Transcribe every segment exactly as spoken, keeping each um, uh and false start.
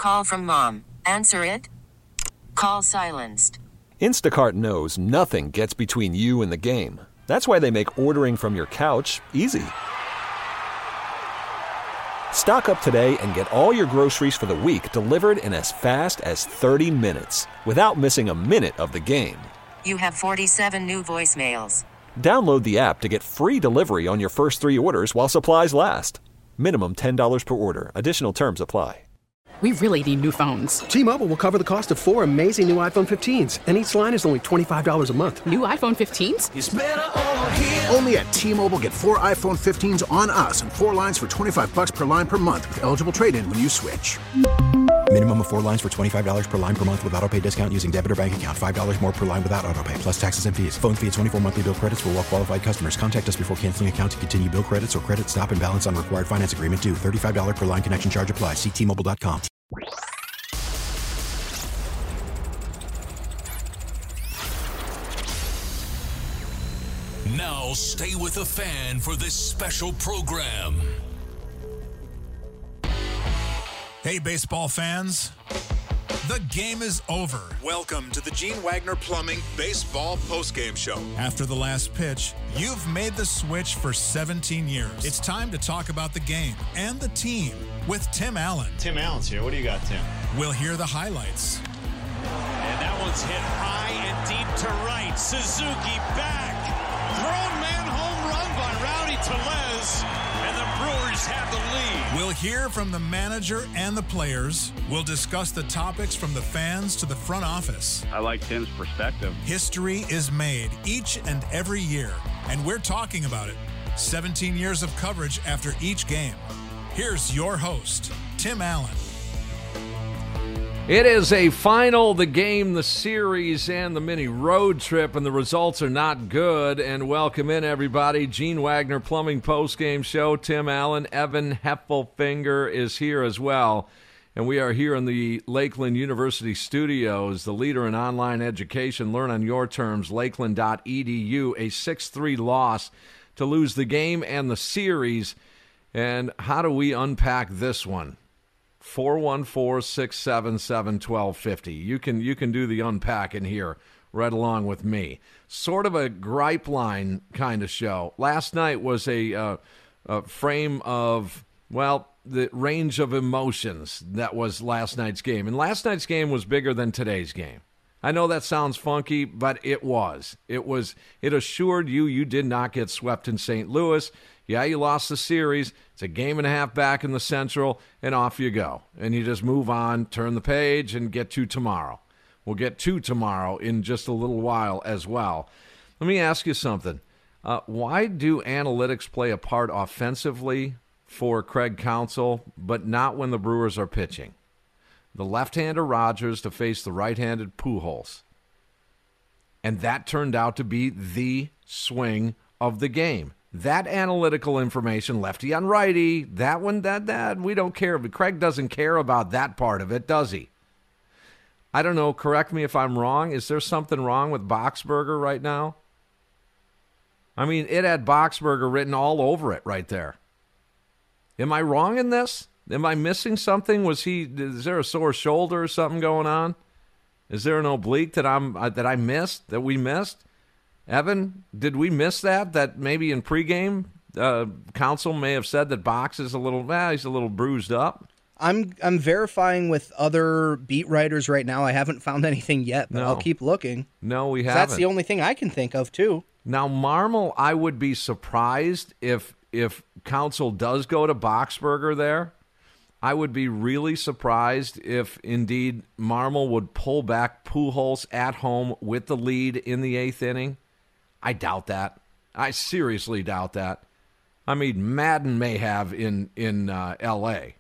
call from mom. Answer it. Call silenced. Instacart knows nothing gets between you and the game. That's why they make ordering from your couch easy. Stock up today and get all your groceries for the week delivered in as fast as thirty minutes without missing a minute of the game. You have forty-seven new voicemails. Download the app to get free delivery on your first three orders while supplies last. Minimum ten dollars per order. Additional terms apply. We really need new phones. T-Mobile will cover the cost of four amazing new iPhone fifteens, and each line is only twenty-five dollars a month. New iPhone fifteens? It's better over here. Only at T-Mobile, get four iPhone fifteens on us and four lines for twenty-five bucks per line per month with eligible trade-in when you switch. Minimum of four lines for twenty-five dollars per line per month with autopay discount using debit or bank account. five dollars more per line without autopay, plus taxes and fees. Phone fee at twenty-four monthly bill credits for well-qualified customers. Contact us before canceling account to continue bill credits or credit stop and balance on required finance agreement due. thirty-five dollars per line connection charge applies. See T Mobile dot com. Now stay with the fan for this special program. Hey, baseball fans. The game is over. Welcome to the Gene Wagner Plumbing Baseball Postgame Show. After the last pitch, you've made the switch for seventeen years. It's time to talk about the game and the team with Tim Allen. Tim Allen's here. What do you got, Tim? We'll hear the highlights. And that one's hit high and deep to right. Suzuki back. Thrown man home run by Rowdy Tellez. And the Brewers have the lead. We'll hear from the manager and the players. We'll discuss the topics from the fans to the front office. I like Tim's perspective. History is made each and every year, and we're talking about it. seventeen years of coverage after each game. Here's your host, Tim Allen. It is a final, the game, the series, and the mini road trip, and the results are not good. And welcome in, everybody. Gene Wagner Plumbing Postgame Show. Tim Allen, Evan Heffelfinger is here as well. And we are here in the Lakeland University studios, the leader in online education. Learn on your terms, lakeland dot e d u. A six three loss to lose the game and the series. And how do we unpack this one? four one four, six seven seven, one two five zero. You can you can do the unpacking here right along with me. Sort of a gripe line kind of show. Last night was a, uh, a frame of, well, the range of emotions that was last night's game. And last night's game was bigger than today's game. I know that sounds funky, but it was. It was. It assured you you did not get swept in Saint Louis. Yeah, you lost the series. It's a game and a half back in the Central, and off you go. And you just move on, turn the page, and get to tomorrow. We'll get to tomorrow in just a little while as well. Let me ask you something. Uh, why do analytics play a part offensively for Craig Counsell, but not when the Brewers are pitching? The left-hander Rogers to face the right-handed Pujols. And that turned out to be the swing of the game. That analytical information, lefty on righty, that one, that, that, we don't care. But Craig doesn't care about that part of it, does he? I don't know. Correct me if I'm wrong. Is there something wrong with Boxberger right now? I mean, it had Boxberger written all over it right there. Am I wrong in this? Am I missing something? Was he? Is there a sore shoulder or something going on? Is there an oblique that I'm uh, that I missed, that we missed? Evan, did we miss that? That maybe in pregame, uh, Counsell may have said that Box is a little, well, he's a little bruised up. I'm I'm verifying with other beat writers right now. I haven't found anything yet, but no. I'll keep looking. No, we haven't. That's the only thing I can think of too. Now, Marmol, I would be surprised if if Counsell does go to Boxberger there. I would be really surprised if, indeed, Marmol would pull back Pujols at home with the lead in the eighth inning. I doubt that. I seriously doubt that. I mean, Madden may have in in uh, L A,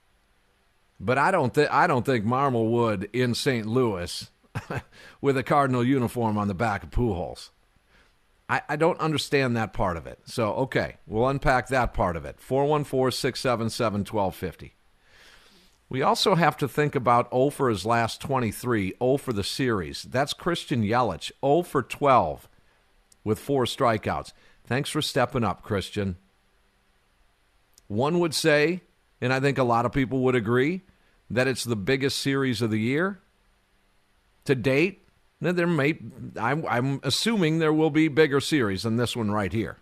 but I don't think I don't think Marmol would in Saint Louis with a Cardinal uniform on the back of Pujols. I, I don't understand that part of it. So okay, we'll unpack that part of it. four one four, six seven seven, one two five zero. We also have to think about zero for his last twenty-three, zero for the series. That's Christian Yelich, zero for twelve. With four strikeouts. Thanks for stepping up, Christian. One would say, and I think a lot of people would agree, that it's the biggest series of the year to date? There may, I'm, I'm assuming there will be bigger series than this one right here.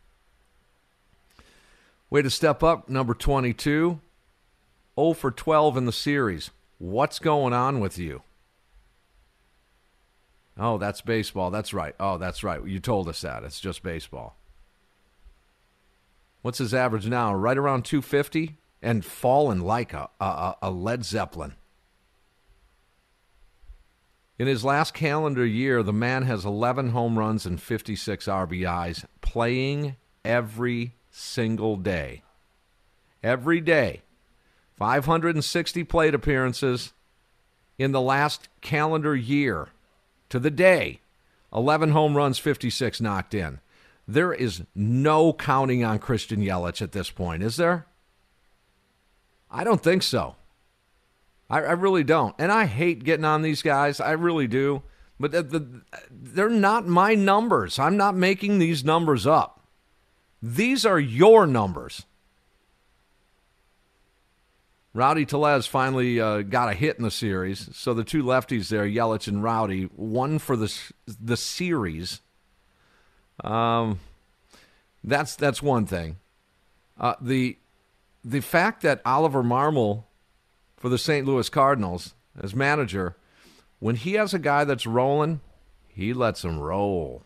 Way to step up, number twenty-two. oh for twelve in the series. What's going on with you? Oh, that's baseball. That's right. Oh, that's right. You told us that. It's just baseball. What's his average now? Right around two fifty and falling like a, a, a Led Zeppelin. In his last calendar year, the man has eleven home runs and fifty-six R B Is, playing every single day. Every day. five hundred sixty plate appearances in the last calendar year to the day. eleven home runs, fifty-six knocked in. There is no counting on Christian Yelich at this point, is there? I don't think so. I, I really don't. And I hate getting on these guys. I really do. But the, the, they're not my numbers. I'm not making these numbers up. These are your numbers. Rowdy Tellez finally uh, got a hit in the series. So the two lefties there, Yelich and Rowdy, one for the the series. Um, that's that's one thing. Uh, the the fact that Oliver Marmol for the Saint Louis Cardinals as manager, when he has a guy that's rolling, he lets him roll.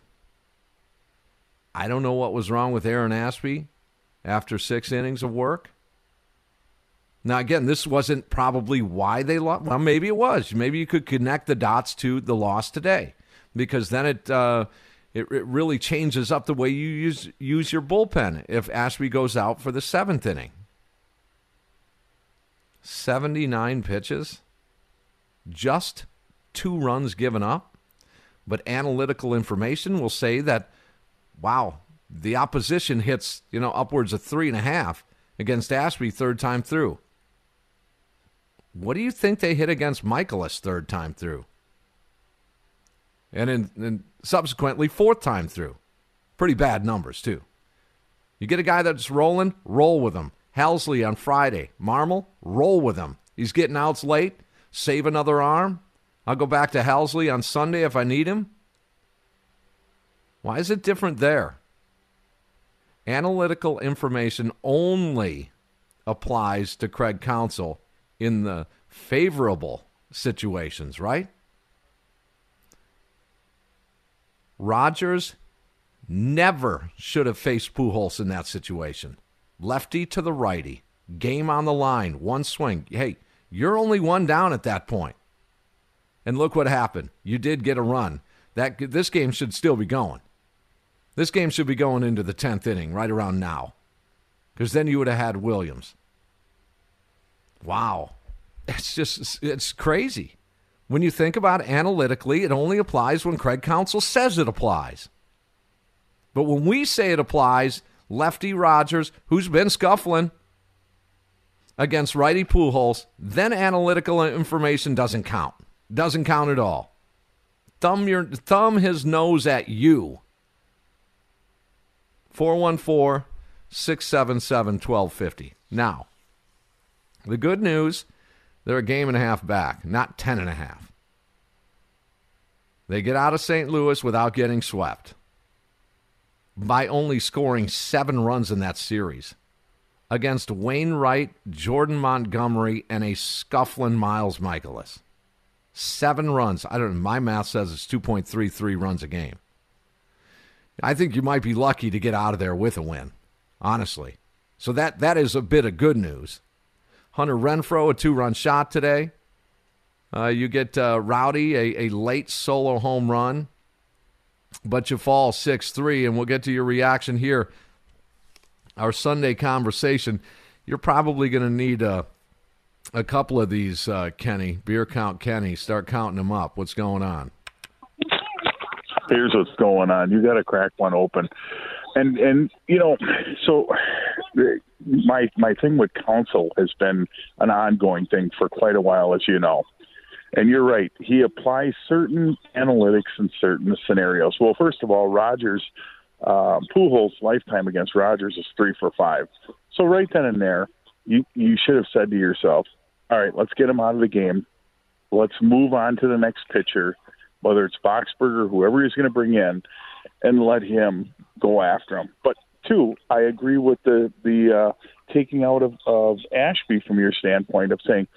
I don't know what was wrong with Aaron Ashby after six innings of work. Now, again, this wasn't probably why they lost. Well, maybe it was. Maybe you could connect the dots to the loss today, because then it uh, it, it really changes up the way you use use your bullpen if Ashby goes out for the seventh inning. seventy-nine pitches, just two runs given up, but analytical information will say that, wow, the opposition hits, you know, upwards of three and a half against Ashby third time through. What do you think they hit against Michaelis third time through? And in, in subsequently fourth time through. Pretty bad numbers, too. You get a guy that's rolling, roll with him. Helsley on Friday. Marmol, roll with him. He's getting outs late. Save another arm. I'll go back to Helsley on Sunday if I need him. Why is it different there? Analytical information only applies to Craig Counsell in the favorable situations, right? Rogers never should have faced Pujols in that situation. Lefty to the righty. Game on the line. One swing. Hey, you're only one down at that point. And look what happened. You did get a run. That this game should still be going. This game should be going into the tenth inning right around now. Because then you would have had Williams. Wow. It's just, it's crazy. When you think about it analytically, it only applies when Craig Counsell says it applies. But when we say it applies, lefty Rogers, who's been scuffling against righty Pujols, then analytical information doesn't count. Doesn't count at all. Thumb your thumb his nose at you. four one four, six seven seven, one two five zero. Now, the good news, they're a game and a half back, not ten and a half. They get out of Saint Louis without getting swept by only scoring seven runs in that series against Wainwright, Jordan Montgomery, and a scuffling Miles Michaelis. Seven runs. I don't know. My math says it's two point three three runs a game. I think you might be lucky to get out of there with a win, honestly. So that that is a bit of good news. Hunter Renfroe, a two-run shot today. Uh, you get uh, Rowdy, a, a late solo home run. But you fall six three, and we'll get to your reaction here. Our Sunday conversation. You're probably going to need a, a couple of these, uh, Kenny. Beer count Kenny. Start counting them up. What's going on? Here's what's going on. You got to crack one open. And, and you know, so my my thing with Counsell has been an ongoing thing for quite a while, as you know. And you're right. He applies certain analytics in certain scenarios. Well, first of all, Rogers, uh, Pujols' lifetime against Rogers is three for five. So right then and there, you, you should have said to yourself, all right, let's get him out of the game. Let's move on to the next pitcher, whether it's Boxberger or whoever he's going to bring in, and let him go after him. But two, I agree with the the uh, taking out of, of Ashby from your standpoint of saying,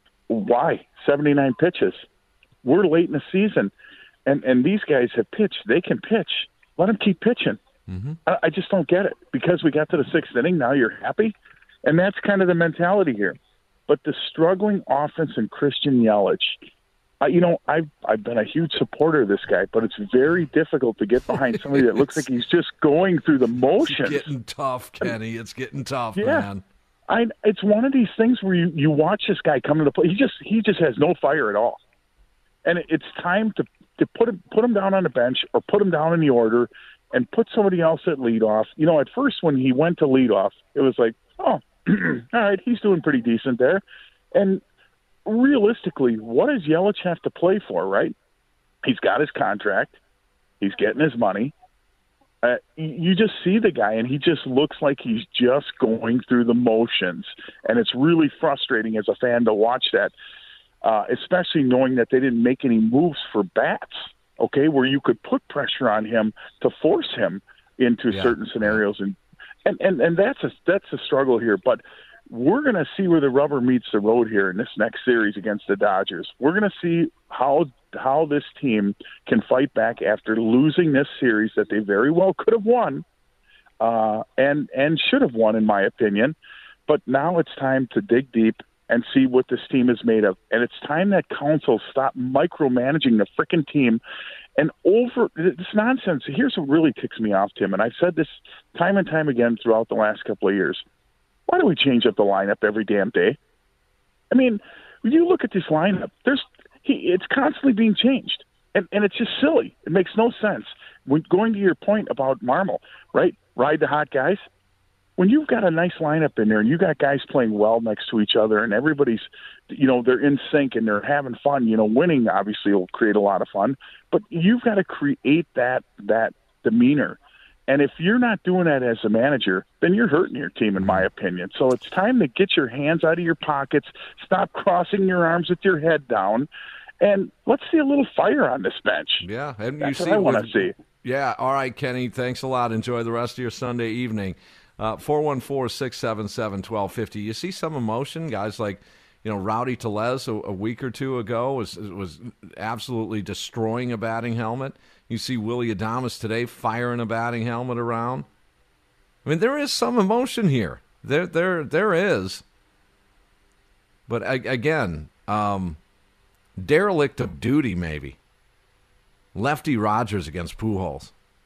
why seventy-nine pitches? We're late in the season, and, and these guys have pitched. They can pitch. Let them keep pitching. Mm-hmm. I, I just don't get it. Because we got to the sixth inning, now you're happy? And that's kind of the mentality here. But the struggling offense and Christian Yelich, uh, you know, I've, I've been a huge supporter of this guy, but it's very difficult to get behind somebody that looks like he's just going through the motions. It's getting tough, Kenny. It's getting tough, yeah. man. I, it's one of these things where you, you watch this guy come to the plate. He just he just has no fire at all. And it, it's time to, to put him, put him down on the bench or put him down in the order and put somebody else at leadoff. You know, at first when he went to leadoff, it was like, oh, all right, he's doing pretty decent there. And realistically, what does Yelich have to play for, right? He's got his contract. He's getting his money. Uh, you just see the guy, and he just looks like he's just going through the motions. And it's really frustrating as a fan to watch that, uh, especially knowing that they didn't make any moves for bats, okay, where you could put pressure on him to force him into yeah. certain scenarios. And, and, and, and that's, a, that's a struggle here. But we're going to see where the rubber meets the road here in this next series against the Dodgers. We're going to see how how this team can fight back after losing this series that they very well could have won uh, and and should have won, in my opinion. But now it's time to dig deep and see what this team is made of. And it's time that Counsell stop micromanaging the frickin' team and over this nonsense. Here's what really ticks me off, Tim, and I've said this time and time again throughout the last couple of years. Why do we change up the lineup every damn day? I mean, when you look at this lineup, there's he, it's constantly being changed, and, and it's just silly. It makes no sense. When going to your point about Marmol, right? Ride the hot guys. When you've got a nice lineup in there and you got guys playing well next to each other and everybody's, you know, they're in sync and they're having fun, you know, winning obviously will create a lot of fun, but you've got to create that that demeanor. And if you're not doing that as a manager, then you're hurting your team, in my opinion. So it's time to get your hands out of your pockets, stop crossing your arms with your head down, and let's see a little fire on this bench. Yeah, and That's you what see I want to see. Yeah, all right, Kenny, thanks a lot. Enjoy the rest of your Sunday evening. Uh, four one four, six seven seven, one two five zero. You see some emotion, guys like, you know, Rowdy Tellez a, a week or two ago was was absolutely destroying a batting helmet. You see Willy Adames today firing a batting helmet around. I mean, there is some emotion here. There, there, there is. But I, again, um, derelict of duty, maybe. Lefty Rogers against Pujols.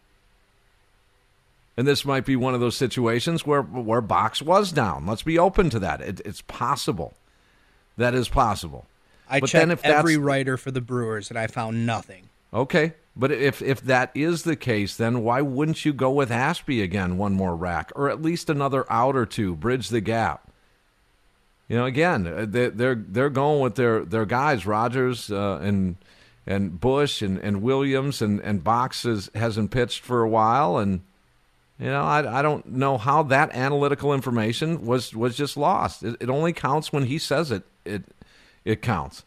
And this might be one of those situations where where Box was down. Let's be open to that. It, it's possible. That is possible. I but checked then if every that's, writer for the Brewers, and I found nothing. Okay, but if if that is the case, then why wouldn't you go with Ashby again, one more rack, or at least another out or two, bridge the gap? You know, again, they, they're they're going with their, their guys, Rogers uh, and and Bush and, and Williams, and, and Box is, hasn't pitched for a while, and you know, I I don't know how that analytical information was, was just lost. It, it only counts when he says it. It it counts.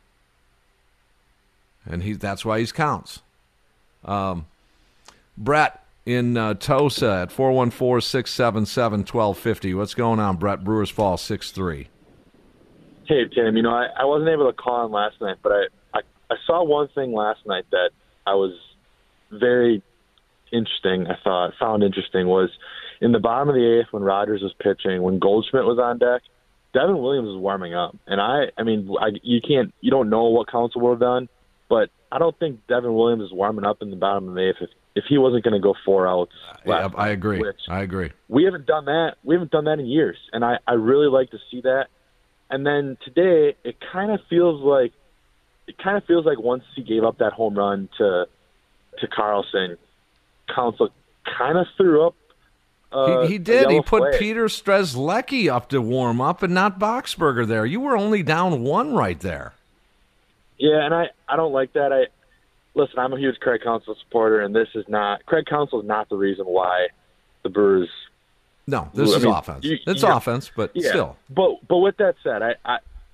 And he that's why he counts. Um, Brett in uh, Tosa at four one four, six seven seven, one two five zero. What's going on, Brett? Brewers fall six three. Hey, Tim. You know, I, I wasn't able to call in last night, but I, I, I saw one thing last night that I was very interesting, I thought, found interesting, was in the bottom of the eighth when Rogers was pitching, when Goldschmidt was on deck, Devin Williams was warming up. And I, I mean, I, you can't, you don't know what Counsell would have done, but I don't think Devin Williams is warming up in the bottom of the eighth if, if he wasn't going to go four outs. Yeah, I agree. Which I agree. We haven't done that. We haven't done that in years, and I, I really like to see that. And then today, it kind of feels like it kind of feels like once he gave up that home run to to Carlson, Counsell kind of threw up. Uh, he, he did. He put flag. Peter Strzelecki up to warm up, and not Boxberger there. You were only down one right there. Yeah, and I, I don't like that. I listen. I'm a huge Craig Counsell supporter, and this is not Craig Counsell is not the reason why the Brewers. No, this I is mean, offense. You, it's yeah, offense, but yeah. still. But but with that said, I, I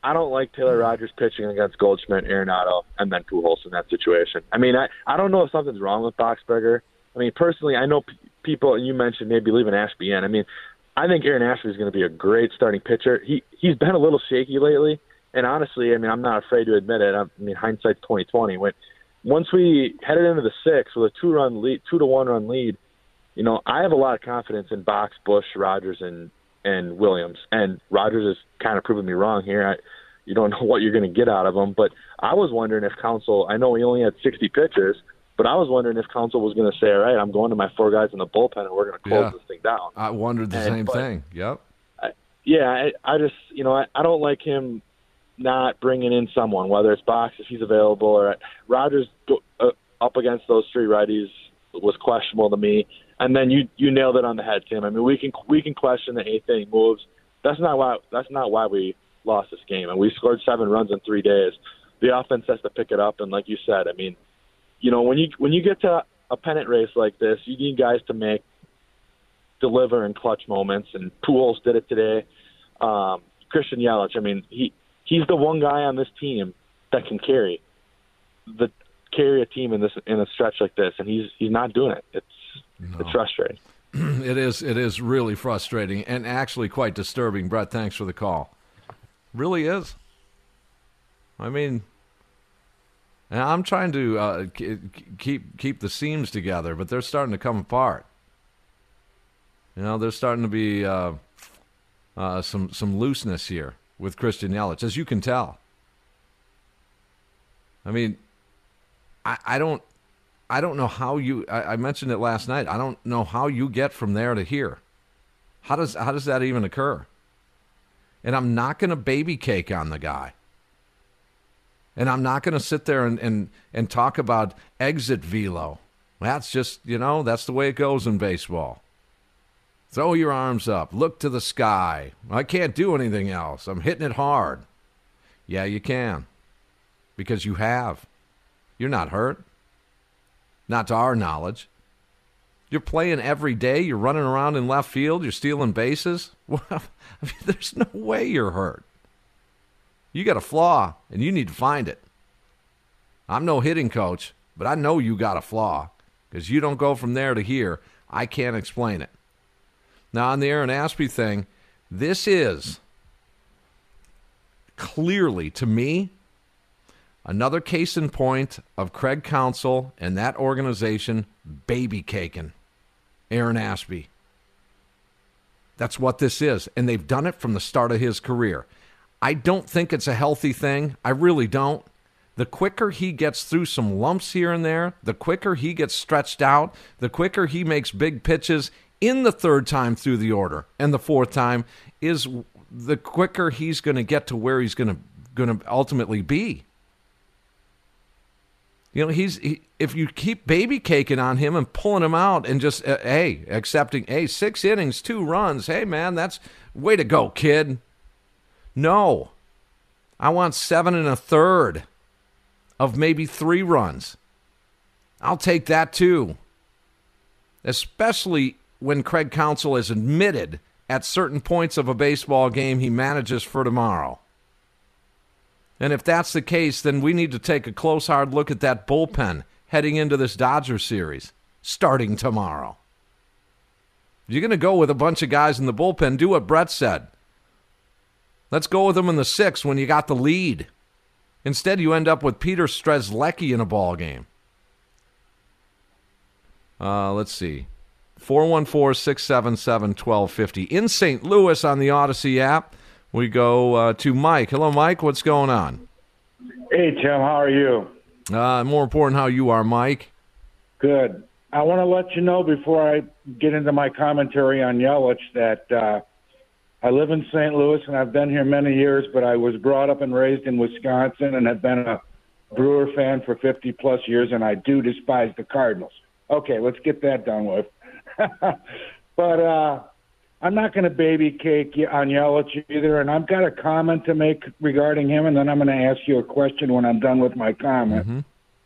I don't like Taylor Rogers pitching against Goldschmidt, Arenado, and then Pujols in that situation. I mean, I, I don't know if something's wrong with Boxberger. I mean, personally, I know p- people, and you mentioned maybe leaving Ashby in. I mean, I think Aaron Ashby is going to be a great starting pitcher. He, he's been a little shaky lately, and honestly, I mean, I'm not afraid to admit it. I mean, hindsight's twenty twenty. When, once we headed into the sixth with a two-run lead, two to one run lead, you know, I have a lot of confidence in Box, Bush, Rogers, and and Williams. And Rogers has kind of proven me wrong here. I, you don't know what you're going to get out of him. But I was wondering if Counsell, I know he only had sixty pitches, but I was wondering if Counsell was going to say, all right, I'm going to my four guys in the bullpen and we're going to close yeah. this thing down. I wondered the and, same but, thing. Yep. I, yeah, I, I just, you know, I, I don't like him not bringing in someone, whether it's Box if he's available or Rogers uh, up against those three righties was questionable to me. And then you you nailed it on the head, Tim. I mean, we can we can question the eighth inning moves. That's not why that's not why we lost this game. And we scored seven runs in three days. The offense has to pick it up. And like you said, I mean, you know, when you when you get to a pennant race like this, you need guys to make deliver in clutch moments. And Pujols did it today. Um, Christian Yelich, I mean, he he's the one guy on this team that can carry the carry a team in this in a stretch like this, and he's he's not doing it. It's No. It's frustrating. It is. It is really frustrating and actually quite disturbing. Brett, thanks for the call. Really is. I mean, and I'm trying to uh, keep keep the seams together, but they're starting to come apart. You know, there's starting to be uh, uh, some some looseness here with Christian Yelich, as you can tell. I mean, I, I don't. I don't know how you. I, I mentioned it last night. I don't know how you get from there to here. How does how does that even occur? And I'm not going to baby cake on the guy. And I'm not going to sit there and, and and talk about exit velo. That's just, you know, that's the way it goes in baseball. Throw your arms up. Look to the sky. I can't do anything else. I'm hitting it hard. Yeah, you can. Because you have. You're not hurt. Not to our knowledge. You're playing every day. You're running around in left field. You're stealing bases. Well, I mean, there's no way you're hurt. You got a flaw, and you need to find it. I'm no hitting coach, but I know you got a flaw because you don't go from there to here. I can't explain it. Now, on the Aaron Ashby thing, this is clearly, to me, another case in point of Craig Counsell and that organization baby caking Aaron Ashby. That's what this is, and they've done it from the start of his career. I don't think it's a healthy thing. I really don't. The quicker he gets through some lumps here and there, the quicker he gets stretched out, the quicker he makes big pitches in the third time through the order and the fourth time, is the quicker he's going to get to where he's going to going to ultimately be. You know, he's he, if you keep baby caking on him and pulling him out and just, uh, hey, accepting, hey, six innings, two runs, hey, man, that's way to go, kid. No. I want seven and a third of maybe three runs. I'll take that too. Especially when Craig Counsell has admitted at certain points of a baseball game he manages for tomorrow. And if that's the case, then we need to take a close, hard look at that bullpen heading into this Dodger series, starting tomorrow. If you're going to go with a bunch of guys in the bullpen, do what Brett said. Let's go with them in the sixth when you got the lead. Instead, you end up with Peter Strzelecki in a ball game. Uh, let's see. four one four, six seven seven, one two five zero. In Saint Louis on the Odyssey app, we go uh, to Mike. Hello, Mike. What's going on? Hey, Tim. How are you? Uh, more important, how you are, Mike. Good. I want to let you know before I get into my commentary on Yelich that uh, I live in Saint Louis, and I've been here many years, but I was brought up and raised in Wisconsin and have been a Brewer fan for fifty-plus years, and I do despise the Cardinals. Okay, let's get that done with. But uh, I'm not going to baby cake on Yelich either, and I've got a comment to make regarding him, and then I'm going to ask you a question when I'm done with my comment. Mm-hmm.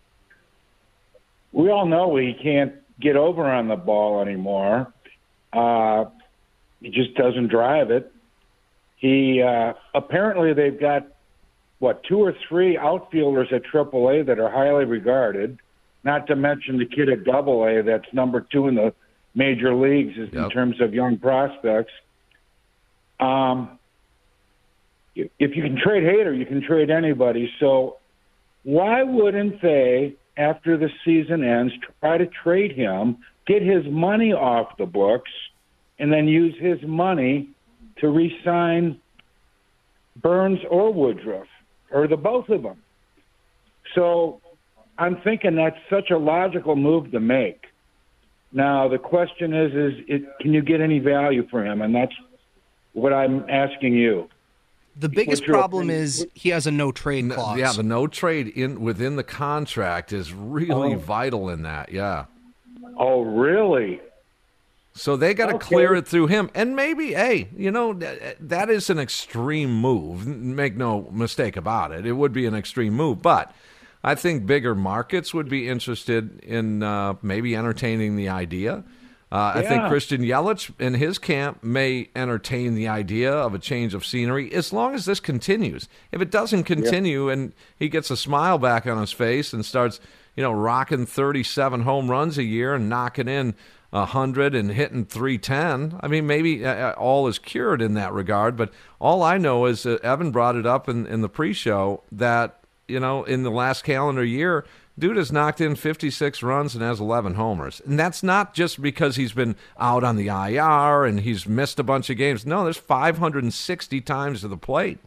We all know he can't get over on the ball anymore. Uh, he just doesn't drive it. He uh, apparently they've got what, two or three outfielders at triple A that are highly regarded, not to mention the kid at double A that's number two in the major leagues in Yep. terms of young prospects. Um, if you can trade Hader, you can trade anybody. So why wouldn't they, after the season ends, try to trade him, get his money off the books, and then use his money to re-sign Burns or Woodruff, or the both of them? So I'm thinking that's such a logical move to make. Now, the question is, is it, can you get any value for him? And that's what I'm asking you. The biggest What's your problem opinion? is he has a no trade clause. Yeah, the no trade in within the contract is really Oh. vital in that. Yeah. Oh, really? So they got to Okay. clear it through him. And maybe, hey, you know, th- that is an extreme move. N- Make no mistake about it. It would be an extreme move. But I think bigger markets would be interested in uh, maybe entertaining the idea. Uh, I think Yeah. Christian Yelich in his camp may entertain the idea of a change of scenery as long as this continues. If it doesn't continue and he gets a smile back on his face and starts, you know, rocking thirty-seven home runs a year and knocking in one hundred and hitting three ten, I mean, maybe uh, all is cured in that regard. But all I know is uh, Evan brought it up in, in the pre-show that, you know, in the last calendar year, dude has knocked in fifty-six runs and has eleven homers. And that's not just because he's been out on the I R and he's missed a bunch of games. No, there's five hundred sixty times to the plate.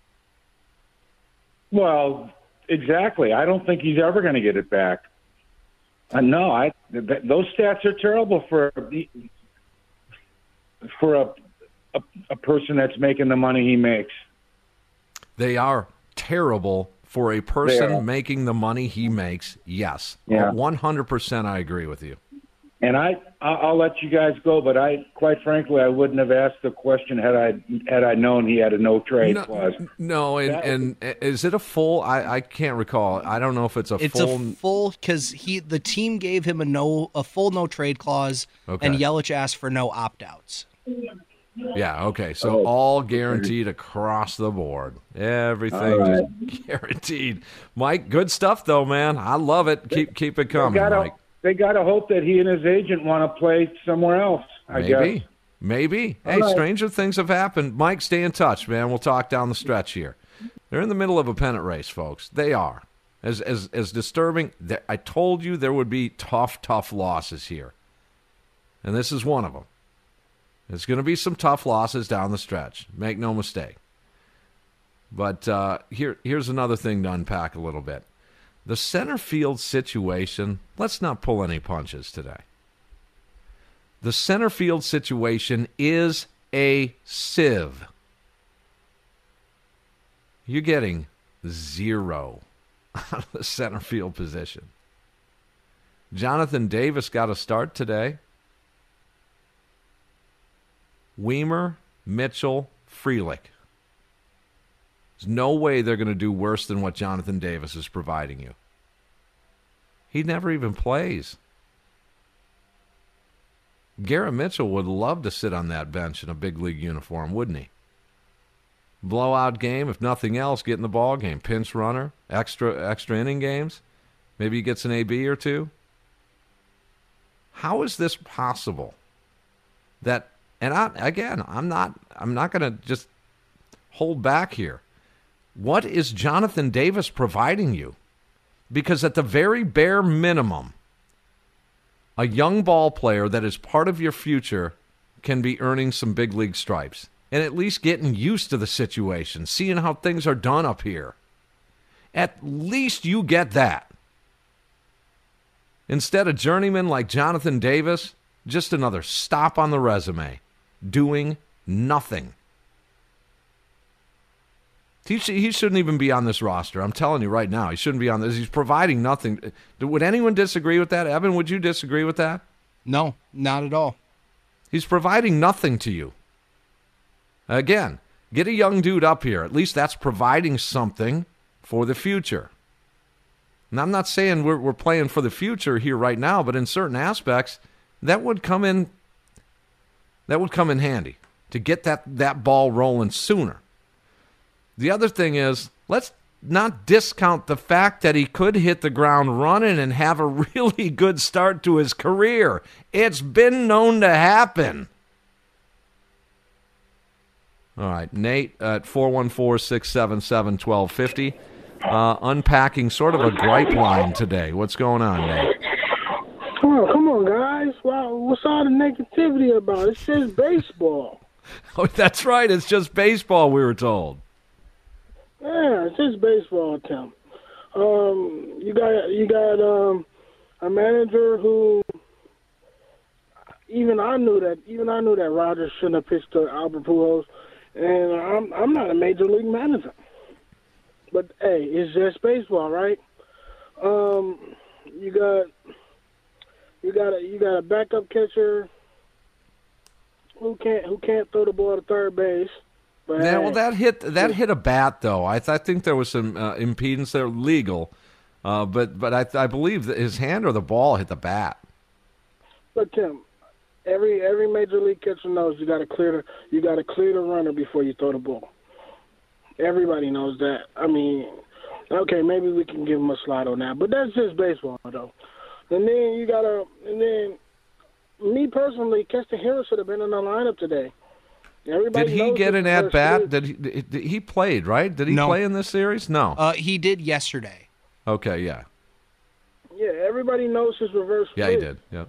Well, exactly. I don't think he's ever going to get it back. Uh, no, I th- those stats are terrible for for a, a a person that's making the money he makes. They are terrible for a They person are. making the money he makes. Yes. Yeah. one hundred percent I agree with you. And I, I- I'll let you guys go, but I, quite frankly, I wouldn't have asked the question had I had I known he had a no trade No, clause. no and, That- and is it a full? I, I can't recall. I don't know if it's a It's full. a full because he the team gave him a no a full no trade clause, Okay. and Yelich asked for no opt outs. Yeah, okay. So Oh. all guaranteed across the board. Everything All just guaranteed. Mike, good stuff though, man. I love it. Keep keep it They coming, gotta, Mike. they got to hope that he and his agent want to play somewhere else. I Maybe. guess. Maybe. All Hey, right. stranger things have happened. Mike, stay in touch, man. We'll talk down the stretch here. They're in the middle of a pennant race, folks. They are. As as as disturbing. th- I told you there would be tough, tough losses here, and this is one of them. There's going to be some tough losses down the stretch. Make no mistake. But uh, here, here's another thing to unpack a little bit. The center field situation, let's not pull any punches today. The center field situation is a sieve. You're getting zero out of the center field position. Jonathan Davis got a start today. Weimer, Mitchell, Frelick. There's no way they're going to do worse than what Jonathan Davis is providing you. He never even plays. Garrett Mitchell would love to sit on that bench in a big league uniform, wouldn't he? Blowout game, if nothing else, get in the ball game. Pinch runner, extra extra inning games. Maybe he gets an A B or two. How is this possible? That and I, again, I'm not I'm not going to just hold back here. What is Jonathan Davis providing you? Because at the very bare minimum, a young ball player that is part of your future can be earning some big league stripes and at least getting used to the situation, seeing how things are done up here. At least you get that. Instead of journeyman like Jonathan Davis, just another stop on the resume, doing nothing. He, sh- he shouldn't even be on this roster. I'm telling you right now, he shouldn't be on this. He's providing nothing. Would anyone disagree with that? Evan, would you disagree with that? No, not at all. He's providing nothing to you. Again, get a young dude up here. At least that's providing something for the future. And I'm not saying we're, we're playing for the future here right now, but in certain aspects, that would come in. That would come in handy to get that, that ball rolling sooner. The other thing is, let's not discount the fact that he could hit the ground running and have a really good start to his career. It's been known to happen. All right, Nate at four one four, six seven seven, one two five zero. Uh, unpacking sort of a gripe line today. What's going on, Nate? Oh, come on, guys. Wow, what's all the negativity about? It's just baseball. Oh, that's right. It's just baseball, we were told. Yeah, it's just baseball, Tim. Um, you got you got um, a manager who even I knew that even I knew that Rogers shouldn't have pitched to Albert Pujols, and I'm I'm not a major league manager. But hey, it's just baseball, right? Um, you got you got a you got a backup catcher who can't who can't throw the ball to third base. But Yeah, hey, well, that hit that hit a bat though. I, th- I think there was some uh, impedance there, legal, uh, but but I I believe that his hand or the ball hit the bat. But Tim, every every major league catcher knows you got to clear the you got to clear the runner before you throw the ball. Everybody knows that. I mean, okay, maybe we can give him a slide on that, but that's just baseball, though. And then you gotta, and then me personally, Keston Hiura should have been in the lineup today. Everybody Did he knows get this an is at first bat? series. Did he? Did, he played right? Did he No. play in this series? No. Uh, he did yesterday. Okay. Yeah. Yeah, everybody knows his reverse. Yeah, he split. did. Yeah.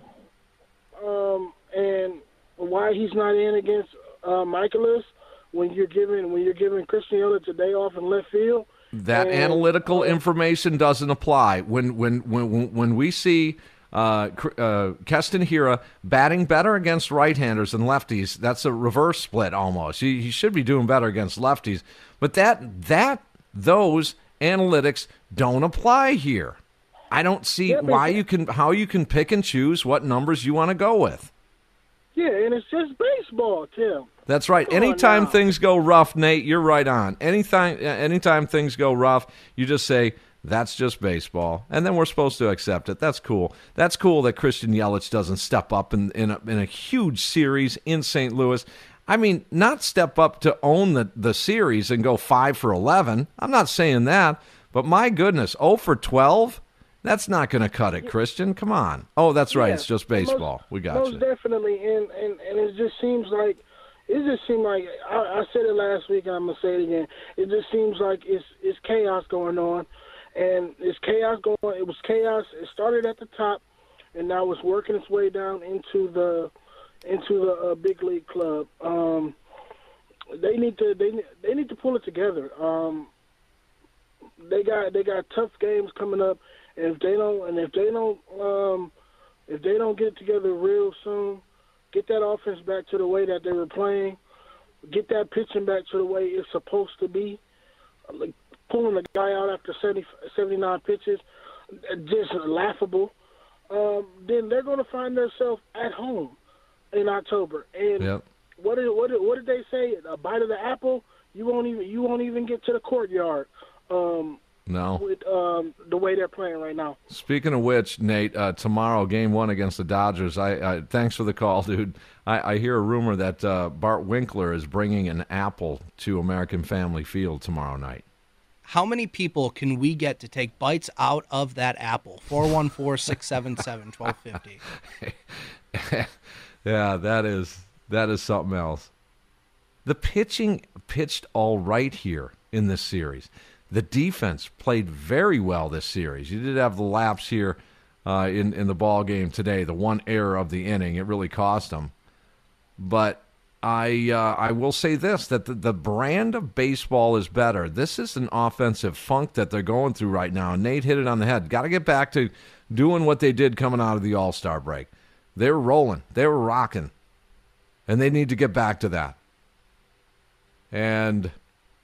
Um, and why he's not in against uh, Michaelis when you're giving when you're giving Christian Yelich a day off in left field. That And, analytical uh, information doesn't apply. When when when when we see uh, Cr- uh, Keston Hiura batting better against right-handers than lefties, that's a reverse split almost. He, he should be doing better against lefties, but that that those analytics don't apply here. I don't see Yeah, but- why you can how you can pick and choose what numbers you want to go with. Yeah, and it's just baseball, Tim. That's right. Come on Anytime now. things go rough, Nate, you're right on. Anytime, anytime things go rough, you just say, that's just baseball. And then we're supposed to accept it. That's cool. That's cool that Christian Yelich doesn't step up in, in, a, in a huge series in Saint Louis. I mean, not step up to own the, the series and go five for eleven. I'm not saying that. But my goodness, oh for twelve? That's not going to cut it, Christian. Come on. Oh, that's right. Yeah, It's just most- baseball. We got most you. definitely, and, and and it just seems like it just seemed like I, I said it last week. And I'm gonna say it again. It just seems like it's it's chaos going on, and it's chaos going. It was chaos. It started at the top, and now it's working its way down into the into the uh, big league club. Um, they need to they they need to pull it together. Um, they got they got tough games coming up. And if they don't, and if they don't, um, if they don't get it together real soon, get that offense back to the way that they were playing, get that pitching back to the way it's supposed to be, like pulling a guy out after seventy, seventy-nine pitches, just laughable. Um, then they're going to find themselves at home in October. And Yep. what did what did, what did they say? A bite of the apple? You won't even you won't even get to the courtyard. Um, No. With um, the way they're playing right now. Speaking of which, Nate, uh, tomorrow, game one against the Dodgers. I, I thanks for the call, dude. I, I hear a rumor that uh, Bart Winkler is bringing an apple to American Family Field tomorrow night. How many people can we get to take bites out of that apple? four one four, six seven seven, one two five zero. Yeah, that is that is something else. The pitching pitched all right here in this series. The defense played very well this series. You did have the lapse here uh, in, in the ball game today, the one error of the inning. It really cost them. But I uh, I will say this, that the, the brand of baseball is better. This is an offensive funk that they're going through right now. Nate hit it on the head. Got to get back to doing what they did coming out of the All-Star break. They were rolling. They were rocking. And they need to get back to that. And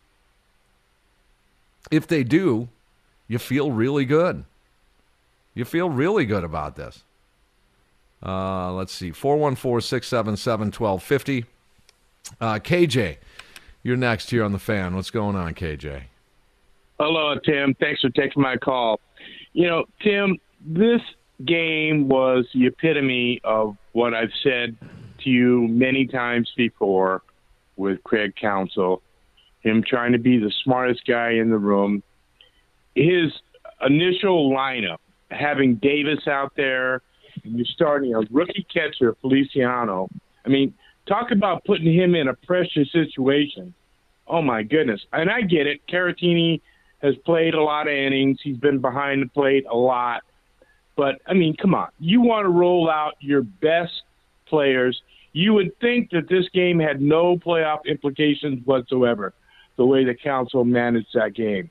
if they do, you feel really good. You feel really good about this. Uh, let's see, four one four, six seven seven, one two five zero. Uh, K J, you're next here on The Fan. What's going on, K J? Hello, Tim. Thanks for taking my call. You know, Tim, this game was the epitome of what I've said to you many times before with Craig Counsell, him trying to be the smartest guy in the room. his initial lineup, having Davis out there, and you're starting a rookie catcher, Feliciano. I mean, talk about putting him in a pressure situation. Oh, my goodness. And I get it. Caratini has played a lot of innings. He's been behind the plate a lot. But, I mean, come on. You want to roll out your best players. You would think that this game had no playoff implications whatsoever, the way the council managed that game.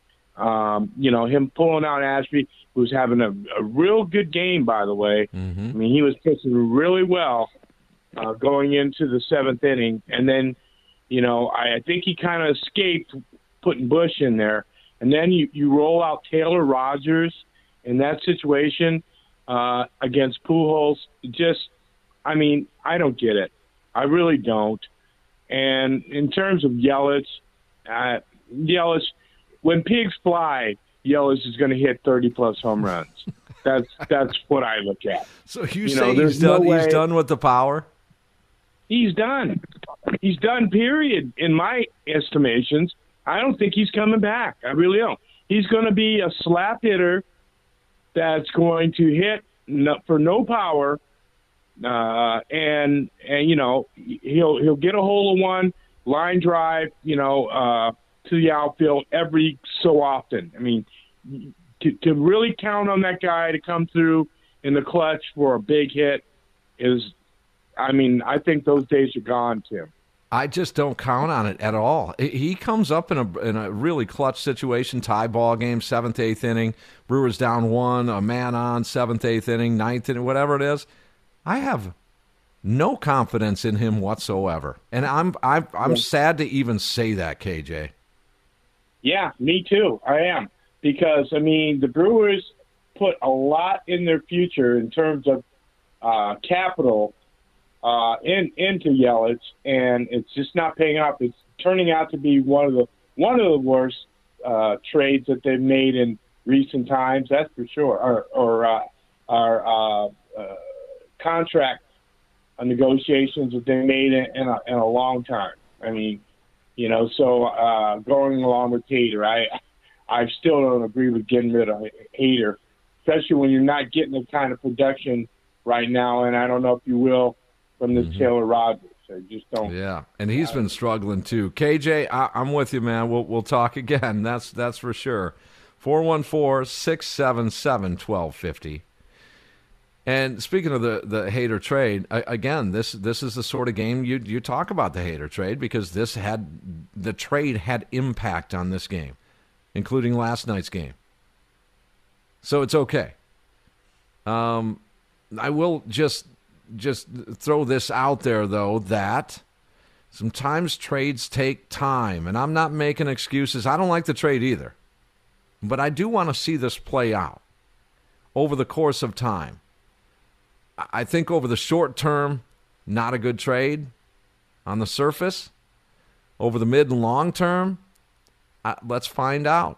Um, you know, him pulling out Ashby, who's having a, a real good game, by the way. Mm-hmm. I mean, he was pitching really well uh, going into the seventh inning. And then, you know, I, I think he kind of escaped putting Bush in there. And then you, you roll out Taylor Rogers in that situation uh, against Pujols. Just, I mean, I don't get it. I really don't. And in terms of Yelich, uh, Yelich, when pigs fly, Yelich is going to hit thirty-plus home runs. That's that's what I look at. So you, you say know, he's done? No he's done with the power? He's done. He's done, period, in my estimations. I don't think he's coming back. I really don't. He's going to be a slap hitter that's going to hit no, for no power, uh, and and you know he'll he'll get a hole in one, line drive, you know, uh, to the outfield every so often. I mean, to, to really count on that guy to come through in the clutch for a big hit is, I mean, I think those days are gone, Tim. I just don't count on it at all. He comes up in a in a really clutch situation, tie ball game, seventh, eighth inning, Brewers down one, a man on, seventh, eighth inning, ninth inning, whatever it is. I have no confidence in him whatsoever, and I'm I'm I'm yeah. sad to even say that, K J. Yeah, me too. I am, because I mean the Brewers put a lot in their future in terms of uh, capital. Uh, in, into Yelich, and it's just not paying off. It's turning out to be one of the one of the worst uh, trades that they've made in recent times. That's for sure. Or, or uh, our uh, uh, contract negotiations that they made in, in, a, in a long time. I mean, you know. So uh, going along with Hader, I I still don't agree with getting rid of Hader, especially when you're not getting the kind of production right now. And I don't know if you will. From this mm-hmm. Taylor Rogers, I just don't. Yeah, and he's been struggling too. K J, I, I'm with you, man. We'll we'll talk again. That's that's for sure. four one four, six seven seven, one two five zero. And speaking of the the Hader trade, I, again, this this is the sort of game you you talk about the Hader trade, because this had the trade had impact on this game, including last night's game. So it's okay. Um, I will just. Just throw this out there, though, that sometimes trades take time, and I'm not making excuses. I don't like the trade either, but I do want to see this play out over the course of time. I think over the short term, not a good trade on the surface. Over the mid and long term, uh, let's find out.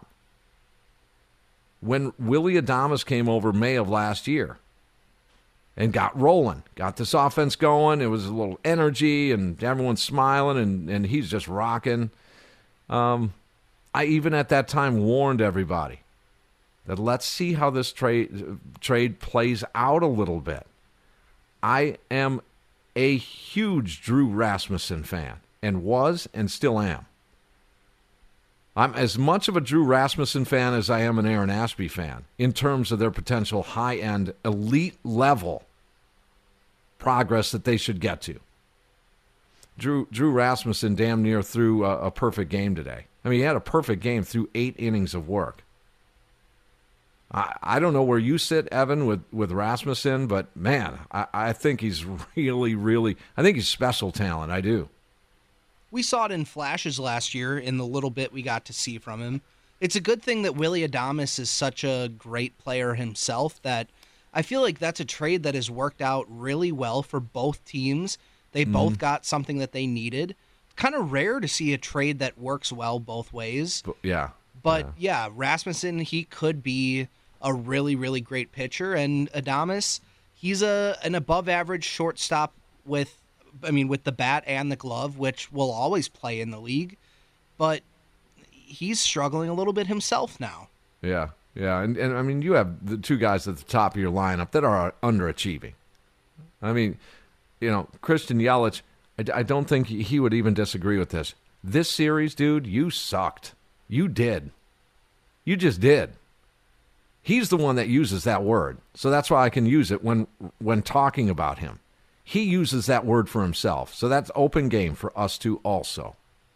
When Willy Adames came over May of last year, and got rolling, got this offense going. It was a little energy, and everyone's smiling, and, and he's just rocking. Um, I even at that time warned everybody that let's see how this trade trade plays out a little bit. I am a huge Drew Rasmussen fan, and was and still am. I'm as much of a Drew Rasmussen fan as I am an Aaron Ashby fan in terms of their potential high-end, elite-level progress that they should get to. Drew Drew Rasmussen damn near threw a, a perfect game today. I mean, he had a perfect game through eight innings of work. I, I don't know where you sit, Evan, with, with Rasmussen, but, man, I, I think he's really, really – I think he's special talent. I do. We saw it in flashes last year in the little bit we got to see from him. It's a good thing that Willy Adames is such a great player himself that I feel like that's a trade that has worked out really well for both teams. They mm-hmm. both got something that they needed. Kind of rare to see a trade that works well both ways. But, yeah. But, yeah. yeah, Rasmussen, he could be a really, really great pitcher. And Adames, he's a an above-average shortstop with, I mean, with the bat and the glove, which will always play in the league. But he's struggling a little bit himself now. Yeah, yeah. And, and, I mean, you have the two guys at the top of your lineup that are underachieving. I mean, you know, Christian Yelich, I, I don't think he would even disagree with this. This series, dude, you sucked. You did. You just did. He's the one that uses that word, so that's why I can use it when when talking about him. He uses that word for himself, so that's open game for us to also.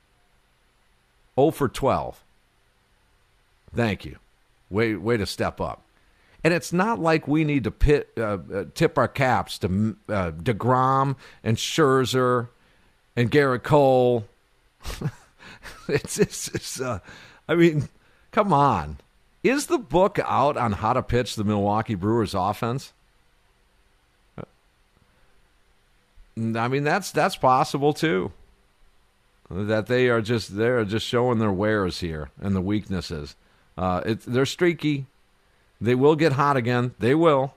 oh for twelve. Thank you. Way, way to step up. And it's not like we need to pit, uh, uh, tip our caps to uh, DeGrom and Scherzer and Garrett Cole. it's, it's, it's uh, I mean, come on. Is the book out on how to pitch the Milwaukee Brewers offense? I mean, that's that's possible too. That they are just they're just showing their wares here and the weaknesses. Uh, it, they're streaky. They will get hot again. They will.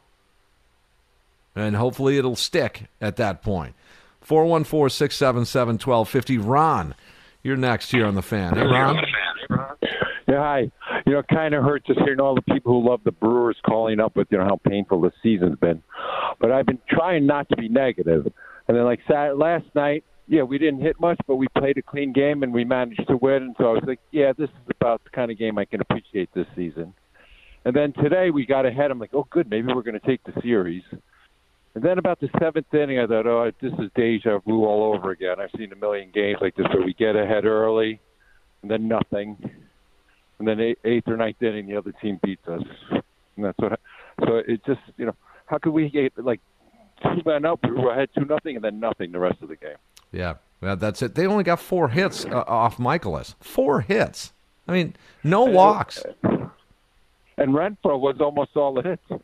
And hopefully it'll stick at that point. four one four, six seven seven, one two five zero. Ron, you're next here on The Fan. Hey, Ron. Yeah, hi. You know, it kind of hurts just hearing all the people who love the Brewers calling up with, you know, how painful the season's been. But I've been trying not to be negative. And then, like, Saturday, last night, yeah, we didn't hit much, but we played a clean game and we managed to win. And so I was like, yeah, this is about the kind of game I can appreciate this season. And then today we got ahead. I'm like, oh, good, maybe we're going to take the series. And then about the seventh inning, I thought, oh, this is deja vu all over again. I've seen a million games like this where we get ahead early and then nothing. And then eighth or ninth inning, the other team beats us. And that's what. So it just, you know, how could we get like two men up? We were ahead two nothing, and then nothing the rest of the game. Yeah, well, that's it. They only got four hits uh, off Michaelis. Four hits. I mean, no walks. And Renfroe was almost all the hits.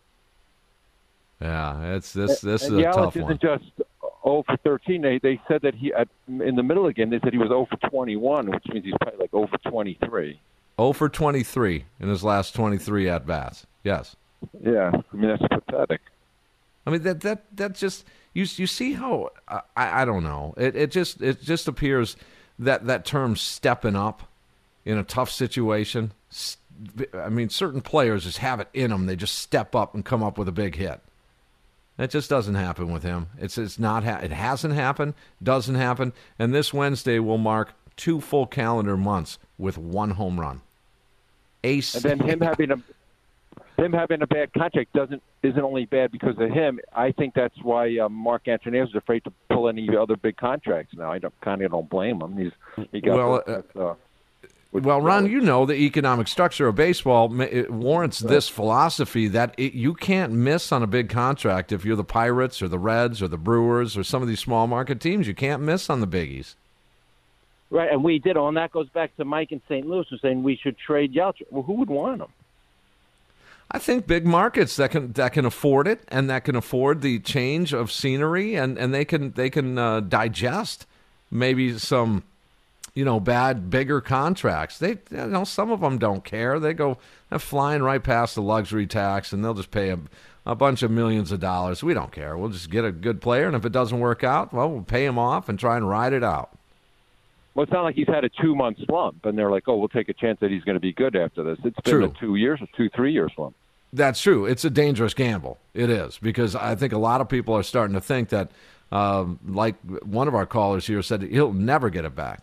Yeah, it's this. This and is a Yelich tough isn't one. just oh for thirteen. They they said that he at, in the middle again. They said he was oh for twenty-one, which means he's probably like oh for twenty-three. oh for twenty-three in his last twenty-three at bats. Yes. Yeah, I mean that's pathetic. I mean that that that just you you see how I I don't know. It it just it just appears that that term stepping up in a tough situation. I mean, certain players just have it in them. They just step up and come up with a big hit. That just doesn't happen with him. It's it's not ha- it hasn't happened, doesn't happen, and this Wednesday will mark two full calendar months with one home run. Ace. And then him having a him having a bad contract doesn't isn't only bad because of him. I think that's why uh, Mark Antonetti is afraid to pull any other big contracts now. I don't, kind of don't blame him. He's he got well. the, Uh, uh, Well, Ron, you know the economic structure of baseball it warrants this philosophy that it, you can't miss on a big contract if you're the Pirates or the Reds or the Brewers or some of these small market teams. You can't miss on the biggies. Right, and we did, and that goes back to Mike in Saint Louis who's saying we should trade Yelich. Well, who would want him? I think big markets that can that can afford it and that can afford the change of scenery and, and they can they can uh, digest maybe some. You know, bad, bigger contracts. They, you know, some of them don't care. They go, they're flying right past the luxury tax, and they'll just pay a, a bunch of millions of dollars. We don't care. We'll just get a good player, and if it doesn't work out, well, we'll pay him off and try and ride it out. Well, it's not like he's had a two-month slump, and they're like, oh, we'll take a chance that he's going to be good after this. It's been True. a two years or two, three-year slump. That's true. It's a dangerous gamble. It is, because I think a lot of people are starting to think that, um, like one of our callers here said, he'll never get it back.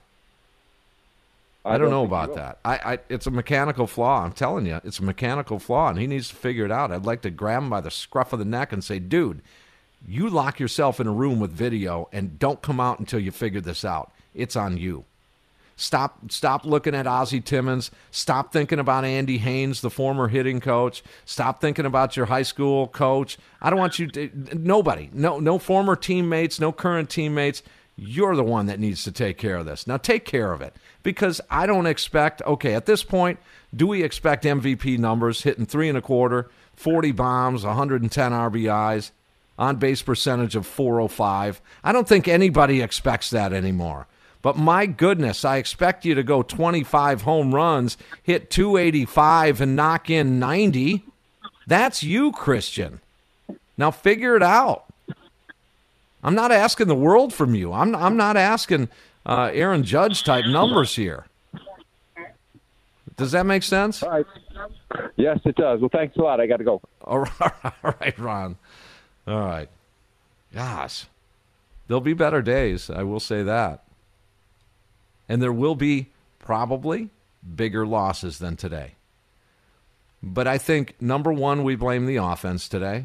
I, I don't, don't know about that. I, I, it's a mechanical flaw. I'm telling you, it's a mechanical flaw, and he needs to figure it out. I'd like to grab him by the scruff of the neck and say, dude, you lock yourself in a room with video and don't come out until you figure this out. It's on you. Stop stop looking at Ozzie Timmons. Stop thinking about Andy Haynes, the former hitting coach. Stop thinking about your high school coach. I don't want you to, nobody, no, no former teammates, no current teammates. You're the one that needs to take care of this. Now take care of it, because I don't expect, okay, at this point, do we expect M V P numbers, hitting three and a quarter, forty bombs, one hundred ten R B Is, on-base percentage of four oh five? I don't think anybody expects that anymore. But my goodness, I expect you to go twenty-five home runs, hit two eighty-five, and knock in ninety. That's you, Christian. Now figure it out. I'm not asking the world from you. I'm I'm not asking uh, Aaron Judge type numbers here. Does that make sense? All right. Yes, it does. Well, thanks a lot. I got to go. All right, all right, Ron. All right. Gosh. There'll be better days, I will say that. And there will be probably bigger losses than today. But I think, number one, we blame the offense today.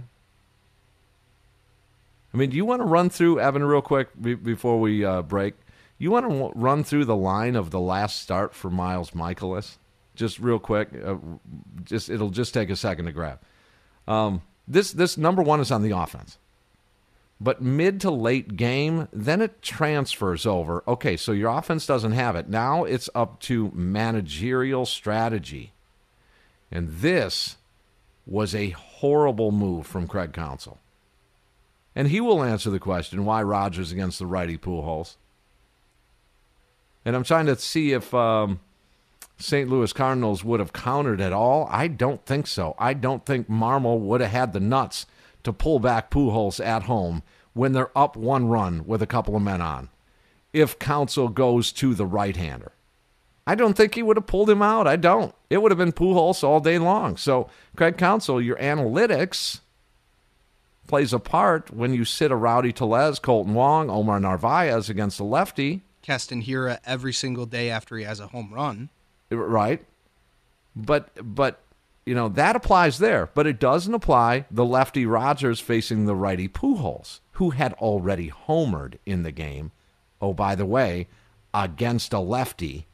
I mean, do you want to run through, Evan, real quick be- before we uh, break? You want to w- run through the line of the last start for Miles Mikolas? Just real quick. Uh, just It'll just take a second to grab. Um, this this number one is on the offense. But mid to late game, then it transfers over. Okay, so your offense doesn't have it. Now it's up to managerial strategy. And this was a horrible move from Craig Counsell. And he will answer the question, why Rodgers against the righty Pujols? And I'm trying to see if um, Saint Louis Cardinals would have countered at all. I don't think so. I don't think Marmol would have had the nuts to pull back Pujols at home when they're up one run with a couple of men on, if Counsell goes to the right-hander. I don't think he would have pulled him out. I don't. It would have been Pujols all day long. So, Craig Counsell, your analytics plays a part when you sit a Rowdy Tellez, Colton Wong, Omar Narvaez against a lefty. Keston Hiura every single day after he has a home run. Right. But, but you know, that applies there. But it doesn't apply the lefty Rodgers facing the righty Pujols, who had already homered in the game. Oh, by the way, against a lefty.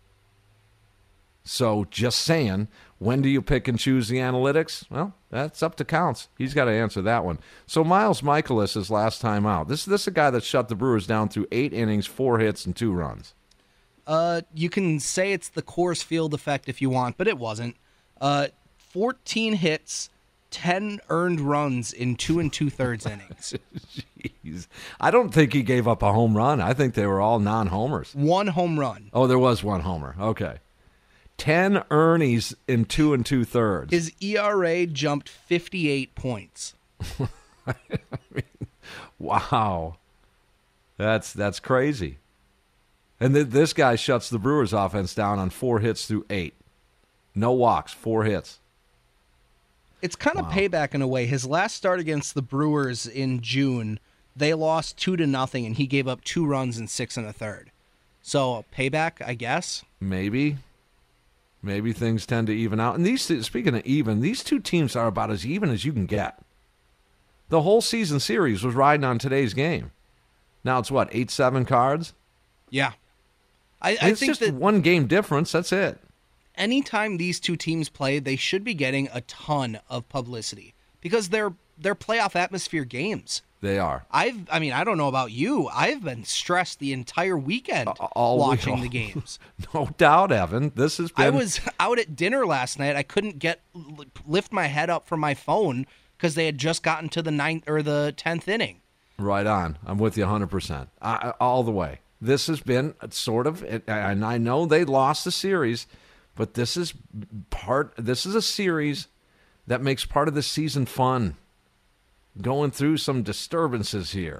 So just saying, when do you pick and choose the analytics? Well, that's up to Counts. He's got to answer that one. So Miles Mikolas is last time out. This, this is a guy that shut the Brewers down through eight innings, four hits, and two runs. Uh, you can say it's the Coors Field effect if you want, but it wasn't. Uh, fourteen hits, ten earned runs in two and two-thirds innings. Jeez. I don't think he gave up a home run. I think they were all non-homers. One home run. Oh, there was one homer. Okay. Ten earnies in two and two-thirds. His E R A jumped fifty-eight points. I mean, wow. That's that's crazy. And th- this guy shuts the Brewers offense down on four hits through eight. No walks, four hits. It's kind of wow. payback in a way. His last start against the Brewers in June, they lost two to nothing, and he gave up two runs in six and a third. So payback, I guess. Maybe. Maybe things tend to even out. And these, speaking of even, these two teams are about as even as you can get. The whole season series was riding on today's game. Now it's what, eight seven cards? Yeah. I, I it's think just that one game difference. That's it. Anytime these two teams play, they should be getting a ton of publicity because they're they're playoff atmosphere games. They are. I've I mean, I don't know about you. I've been stressed the entire weekend all watching week. the games. No doubt, Evan. This has been I was out at dinner last night. I couldn't get lift my head up from my phone because they had just gotten to the ninth or the tenth inning. Right on. I'm with you one hundred percent. I, all the way. This has been sort of, and I know they lost the series, but this is part. This is a series that makes part of the season fun. Going through some disturbances here.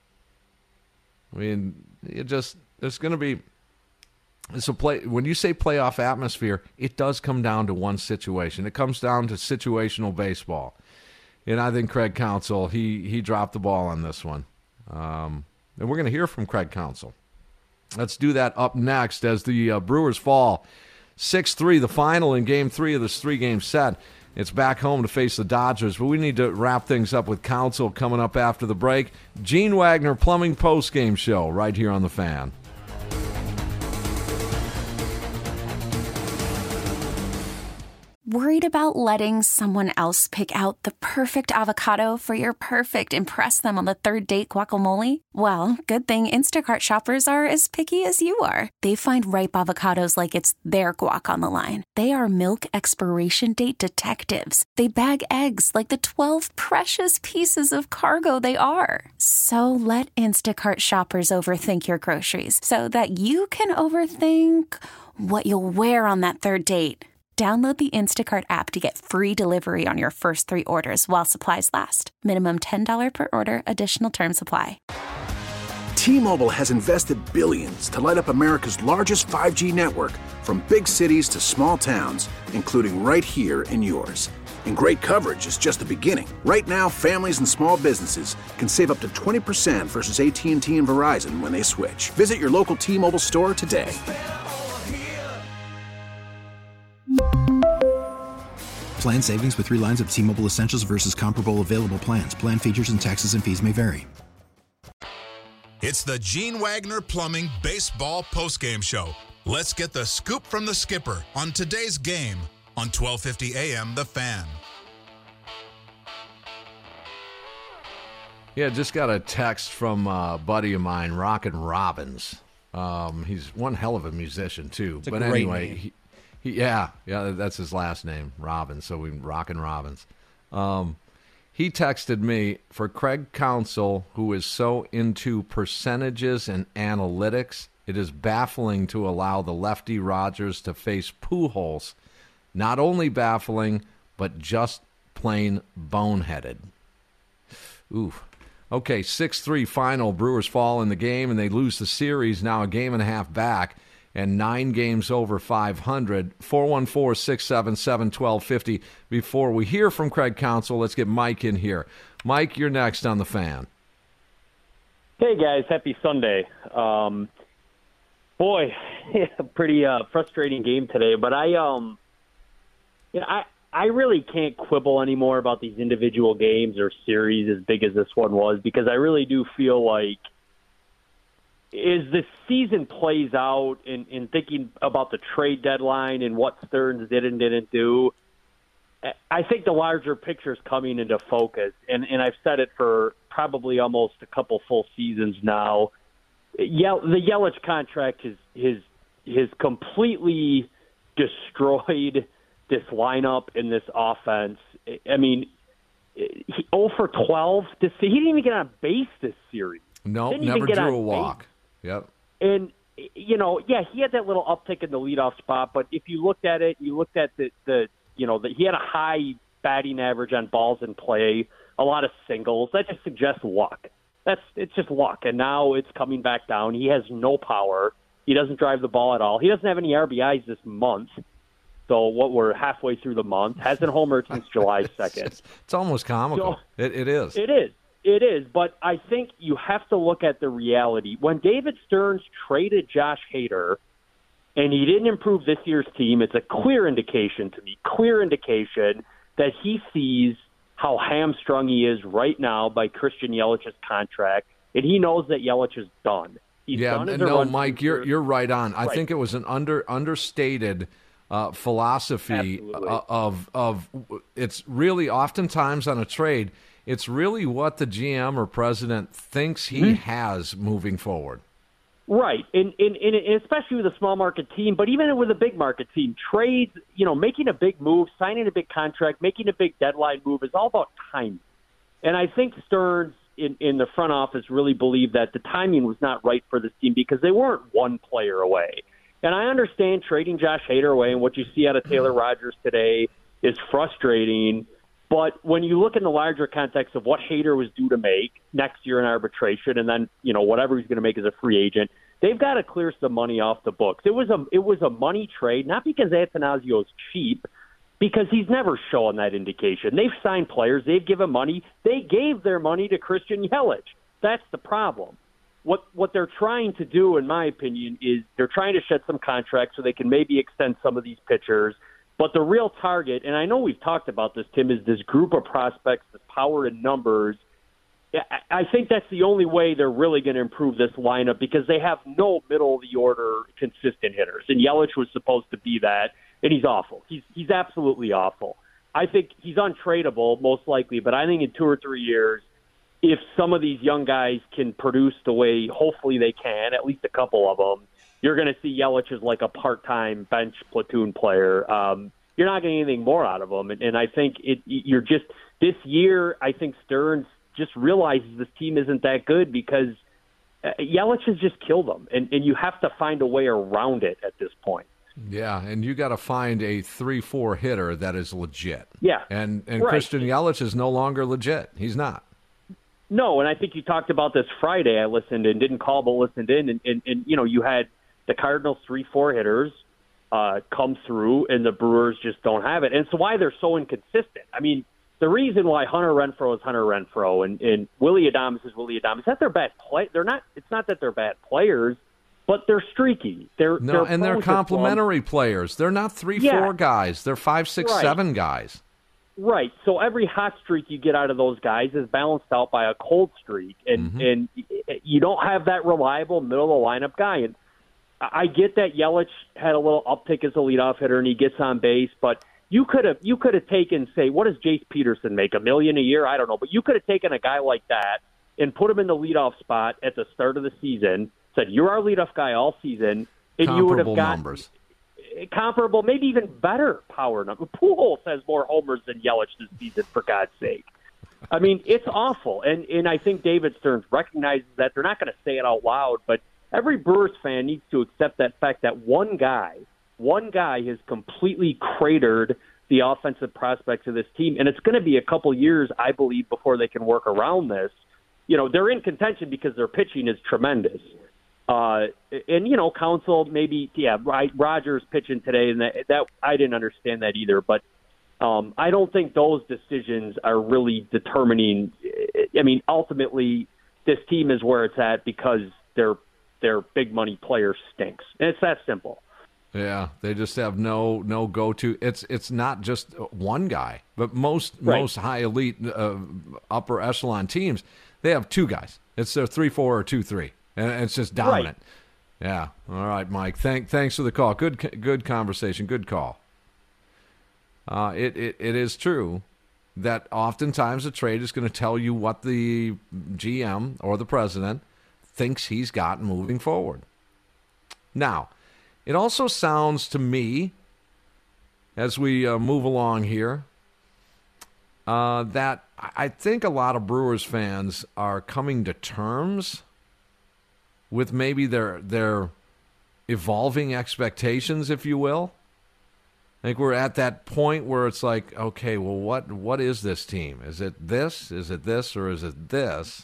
I mean, it just there's going to be. It's a play. When you say playoff atmosphere, it does come down to one situation. It comes down to situational baseball, and I think Craig Counsell he he dropped the ball on this one. Um, and we're going to hear from Craig Counsell. Let's do that up next as the uh, Brewers fall six three, the final in Game Three of this three-game set. It's back home to face the Dodgers, but we need to wrap things up with Counsell coming up after the break. Gene Wagner Plumbing Postgame Show right here on The Fan. Worried about letting someone else pick out the perfect avocado for your perfect impress them on the third date guacamole? Well, good thing Instacart shoppers are as picky as you are. They find ripe avocados like it's their guac on the line. They are milk expiration date detectives. They bag eggs like the twelve precious pieces of cargo they are. So let Instacart shoppers overthink your groceries so that you can overthink what you'll wear on that third date. Download the Instacart app to get free delivery on your first three orders while supplies last. Minimum ten dollars per order. Additional terms apply. T-Mobile has invested billions to light up America's largest five G network, from big cities to small towns, including right here in yours. And great coverage is just the beginning. Right now, families and small businesses can save up to twenty percent versus A T and T and Verizon when they switch. Visit your local T-Mobile store today. Plan savings with three lines of T-Mobile Essentials versus comparable available plans. Plan features and taxes and fees may vary. It's the Gene Wagner Plumbing Baseball Postgame Show. Let's get the scoop from the skipper on today's game on twelve fifty A M The Fan. Yeah, just got a text from a buddy of mine, Rockin' Robbins. Um, he's one hell of a musician, too. It's a but great anyway, name. He, he, yeah, yeah, that's his last name, Robbins. So we Rockin' Robbins. Um, He texted me, for Craig Counsell, who is so into percentages and analytics, it is baffling to allow the lefty Rogers to face Pujols. Not only baffling, but just plain boneheaded. Ooh. Okay, six three final. Brewers fall in the game, and they lose the series, now a game and a half back, and nine games over five hundred. four one four, six seven seven, one two five zero. Before we hear from Craig Counsell, let's get Mike in here. Mike, you're next on The Fan. Hey, guys. Happy Sunday. Um, boy, pretty uh, frustrating game today. But I, um, you know, I, I really can't quibble anymore about these individual games or series as big as this one was, because I really do feel like as the season plays out and, and thinking about the trade deadline and what Stearns did and didn't do, I think the larger picture is coming into focus. And, and I've said it for probably almost a couple full seasons now. Yel- the Yelich contract has, has, has completely destroyed this lineup and this offense. I mean, he, oh for twelve. This, he didn't even get on base this series. No, Didn't never even get drew on a walk. base. Yep. And, you know, yeah, he had that little uptick in the leadoff spot, but if you looked at it, you looked at the, the you know, the, he had a high batting average on balls in play, a lot of singles. That just suggests luck. That's It's just luck. And now it's coming back down. He has no power. He doesn't drive the ball at all. He doesn't have any R B Is this month. So what we're halfway through the month. Hasn't homered since July second. It's, it's almost comical. So, it, it is. It is. It is, but I think you have to look at the reality. When David Stearns traded Josh Hader, and he didn't improve this year's team, it's a clear indication to me, clear indication that he sees how hamstrung he is right now by Christian Yelich's contract, and he knows that Yelich is done. He's yeah, done as a no, run Mike, you're you're right on. I Right. think it was an under understated uh, philosophy uh, of of it's really oftentimes on a trade. It's really what the G M or president thinks he Mm-hmm. has moving forward. Right, and, and, and especially with a small market team, but even with a big market team, trades, you know, making a big move, signing a big contract, making a big deadline move is all about timing. And I think Stearns in, in the front office really believed that the timing was not right for this team because they weren't one player away. And I understand trading Josh Hader away, and what you see out of Taylor Rogers today is frustrating. But when you look in the larger context of what Hader was due to make next year in arbitration, and then, you know, whatever he's going to make as a free agent, they've got to clear some money off the books. It was a it was a money trade, not because Attanasio is cheap, because he's never shown that indication. They've signed players, they've given money, they gave their money to Christian Yelich. That's the problem. What what they're trying to do, in my opinion, is they're trying to shed some contracts so they can maybe extend some of these pitchers. But the real target, and I know we've talked about this, Tim, is this group of prospects, this power in numbers. I think that's the only way they're really going to improve this lineup because they have no middle-of-the-order consistent hitters. And Yelich was supposed to be that, and he's awful. He's he's absolutely awful. I think he's untradeable, most likely, but I think in two or three years, if some of these young guys can produce the way hopefully they can, at least a couple of them, you're going to see Yelich as like a part-time bench platoon player. Um, you're not getting anything more out of him. And, and I think it, you're just – this year, I think Stearns just realizes this team isn't that good because uh, Yelich has just killed them. And, and you have to find a way around it at this point. Yeah, and you got to find a three four hitter that is legit. Yeah. And, and right. Christian Yelich is no longer legit. He's not. No, and I think you talked about this Friday. I listened and didn't call, but listened in, and, and, and you know, you had the Cardinals three, four hitters uh, come through, and the Brewers just don't have it. And it's why they're so inconsistent. I mean, the reason why Hunter Renfroe is Hunter Renfroe and, and Willie Adames is Willie Adames is that they're bad play. They're not. It's not that they're bad players, but they're streaky. They're no, they're and they're complementary players. They're not three, Yeah. four guys. They're five, six, Right. seven guys. Right. So every hot streak you get out of those guys is balanced out by a cold streak, and Mm-hmm. and you don't have that reliable middle of the lineup guy. And I get that Yelich had a little uptick as a leadoff hitter, and he gets on base, but you could have you could have taken, say, what does Jace Peterson make, a million a year? I don't know, but you could have taken a guy like that and put him in the leadoff spot at the start of the season, said you're our leadoff guy all season, and you would have Comparable got numbers. comparable, maybe even better power number. Pujols has more homers than Yelich this season, for God's sake. I mean, it's awful, and and I think David Stearns recognizes that. They're not going to say it out loud, but every Brewers fan needs to accept that fact that one guy, one guy has completely cratered the offensive prospects of this team, and it's going to be a couple years, I believe, before they can work around this. You know, they're in contention because their pitching is tremendous. Uh, and, you know, Counsell maybe, yeah, right, Rogers pitching today, and that, that I didn't understand that either. But um, I don't think those decisions are really determining. I mean, ultimately, this team is where it's at because their their big money player stinks. And it's that simple. Yeah, they just have no no go to. It's it's not just one guy, but most Right. most high elite uh, upper echelon teams, they have two guys. It's their three four or two three, and it's just dominant. Yeah. All right, Mike. Thank thanks for the call. Good good conversation. Good call. Uh, it, it it is true that oftentimes a trade is going to tell you what the G M or the president thinks he's got moving forward. Now, it also sounds to me, as we uh, move along here, uh, that I think a lot of Brewers fans are coming to terms with maybe their their evolving expectations, if you will. I think we're at that point where it's like, okay, well, what what is this team? Is it this? Is it this? Or is it this?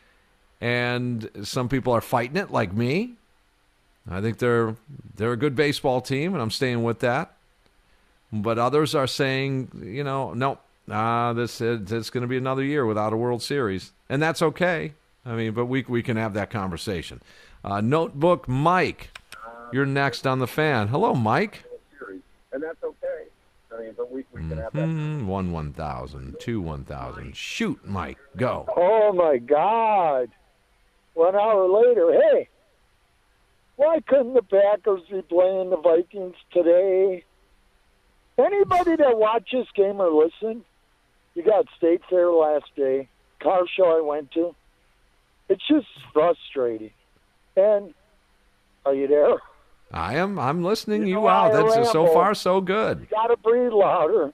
And some people are fighting it, like me. I think they're they're a good baseball team, and I'm staying with that. But others are saying, you know, no, ah, this it's going to be another year without a World Series, and that's okay. I mean, but we we can have that conversation. Uh, Notebook Mike, you're next on the Fan. Hello, Mike. And that's okay. I mean, but we, we can have that. Mm-hmm. One one thousand, two one thousand. Shoot, Mike, go. Oh, my God. One hour later, hey, why couldn't the Packers be playing the Vikings today? Anybody that watched this game or listened, you got State Fair last day, car show I went to. It's just frustrating. And are you there? I am. I'm listening You you know, out. I That's so ramble. far so good. You got to breathe louder.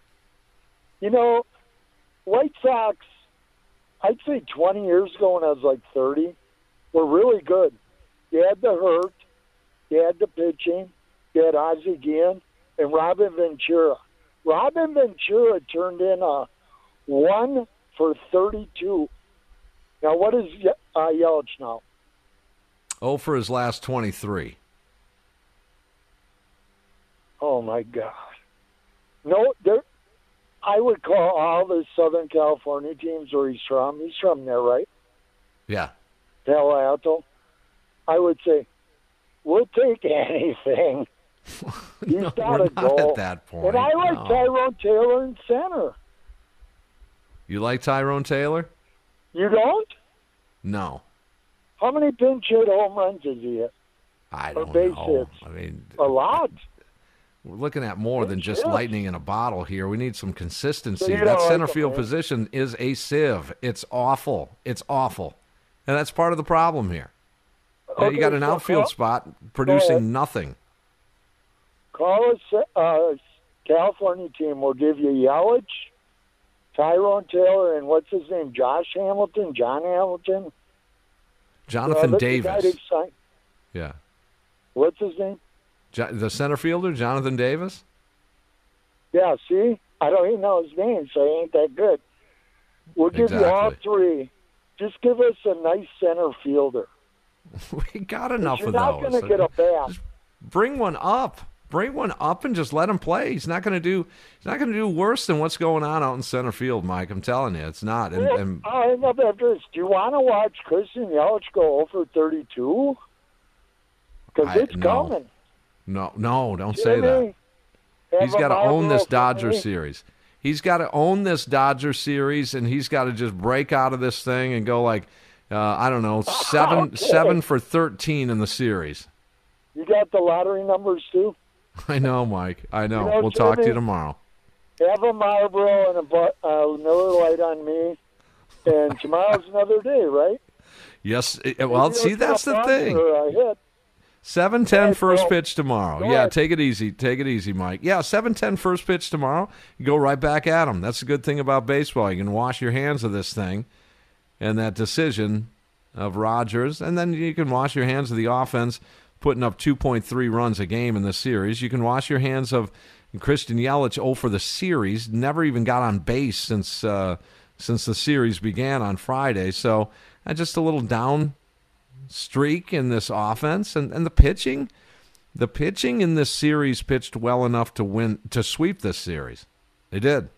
You know, White Sox, I'd say twenty years ago when I was like thirty, were really good. You had the hurt, you had the pitching, you had Ozzie Guillen, and Robin Ventura. Robin Ventura turned in a one for thirty-two. Now, what is uh, Yelich now? Oh, for his last twenty-three. Oh, my God. No, there. I would call all the Southern California teams where he's from. He's from there, right? Yeah. Palo Alto. I would say, we'll take anything. He's No, got we're to not go. at that point. And I like No. Tyrone Taylor in center. You like Tyrone Taylor? You don't? No. How many pinch hit home runs does he hit? I Or don't base know. hits? I mean, A lot. we're looking at more than just hits. lightning in a bottle here. We need some consistency. So you That don't like center him, field eh? position is a sieve. It's awful. It's awful. And that's part of the problem here. Uh, you Okay, got an so outfield call- spot ahead. producing nothing. Call us uh, California team. We'll give you Yelich, Tyrone Taylor, and what's his name? Josh Hamilton? John Hamilton? Jonathan Uh, the guy Davis. they signed- Yeah. What's his name? Jo- the center fielder, Jonathan Davis? Yeah, see? I don't even know his name, so he ain't that good. We'll give you all Exactly. three. just give us a nice center fielder. We got enough you're of not those. You're not going to get a bat. Just bring one up. Bring one up and just let him play. He's not going to do. He's not going to do worse than what's going on out in center field, Mike. I'm telling you, it's not. And, Yeah, and I love after this. Do you want to watch Christian Yelich go over thirty-two? Because I- it's no. coming. no, no, don't say Jimmy, that. have He's a got to own Marlboro this for Dodger me. series. He's got to own this Dodger series, and he's got to just break out of this thing and go like, uh, I don't know, seven Okay. seven for thirteen in the series. You got the lottery numbers too? I know, Mike. I know. You know, we'll talk to you Jimmy, tomorrow. Have a Marlboro and a bu- uh, Miller Lite on me, and tomorrow's another day, right? Yes. it- well, Maybe see, it's that's not the fun thing. or a hit. seven ten Right, first well, pitch tomorrow. go Yeah, ahead. take it easy. Take it easy, Mike. Yeah, seven ten first pitch tomorrow. You go right back at him. That's the good thing about baseball. You can wash your hands of this thing and that decision of Rogers, and then you can wash your hands of the offense putting up two point three runs a game in this series. You can wash your hands of Christian Yelich oh for the series. Never even got on base since uh, since the series began on Friday. So uh, just a little down streak in this offense, and, and the pitching. The pitching in this series pitched well enough to win to sweep this series. They did.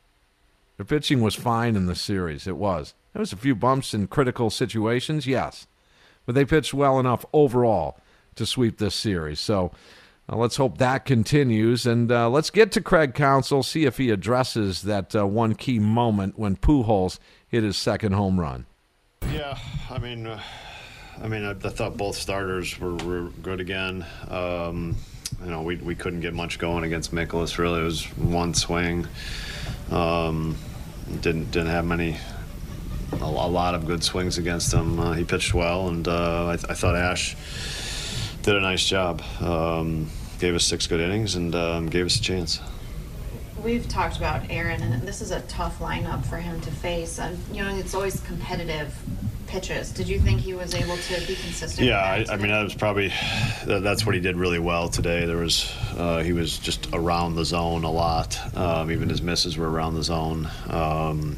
The pitching was fine in the series. It was. There was a few bumps in critical situations, yes, but they pitched well enough overall to sweep this series. So uh, let's hope that continues, and uh, let's get to Craig Counsell, see if he addresses that uh, one key moment when Pujols hit his second home run. Yeah, I mean, uh, I mean, I, I thought both starters were, were good again. Um, you know, we we couldn't get much going against Mikolas. Really, it was one swing. Um, didn't didn't have many. A, a lot of good swings against him. Uh, he pitched well, and uh, I, I thought Ash did a nice job. Um, gave us six good innings and um, gave us a chance. We've talked about Aaron, and this is a tough lineup for him to face. And you know, it's always competitive pitches. Did you think he was able to be consistent? Yeah, I, I mean that was probably that, that's what he did really well today. There was uh, he was just around the zone a lot. Um, even his misses were around the zone. Um,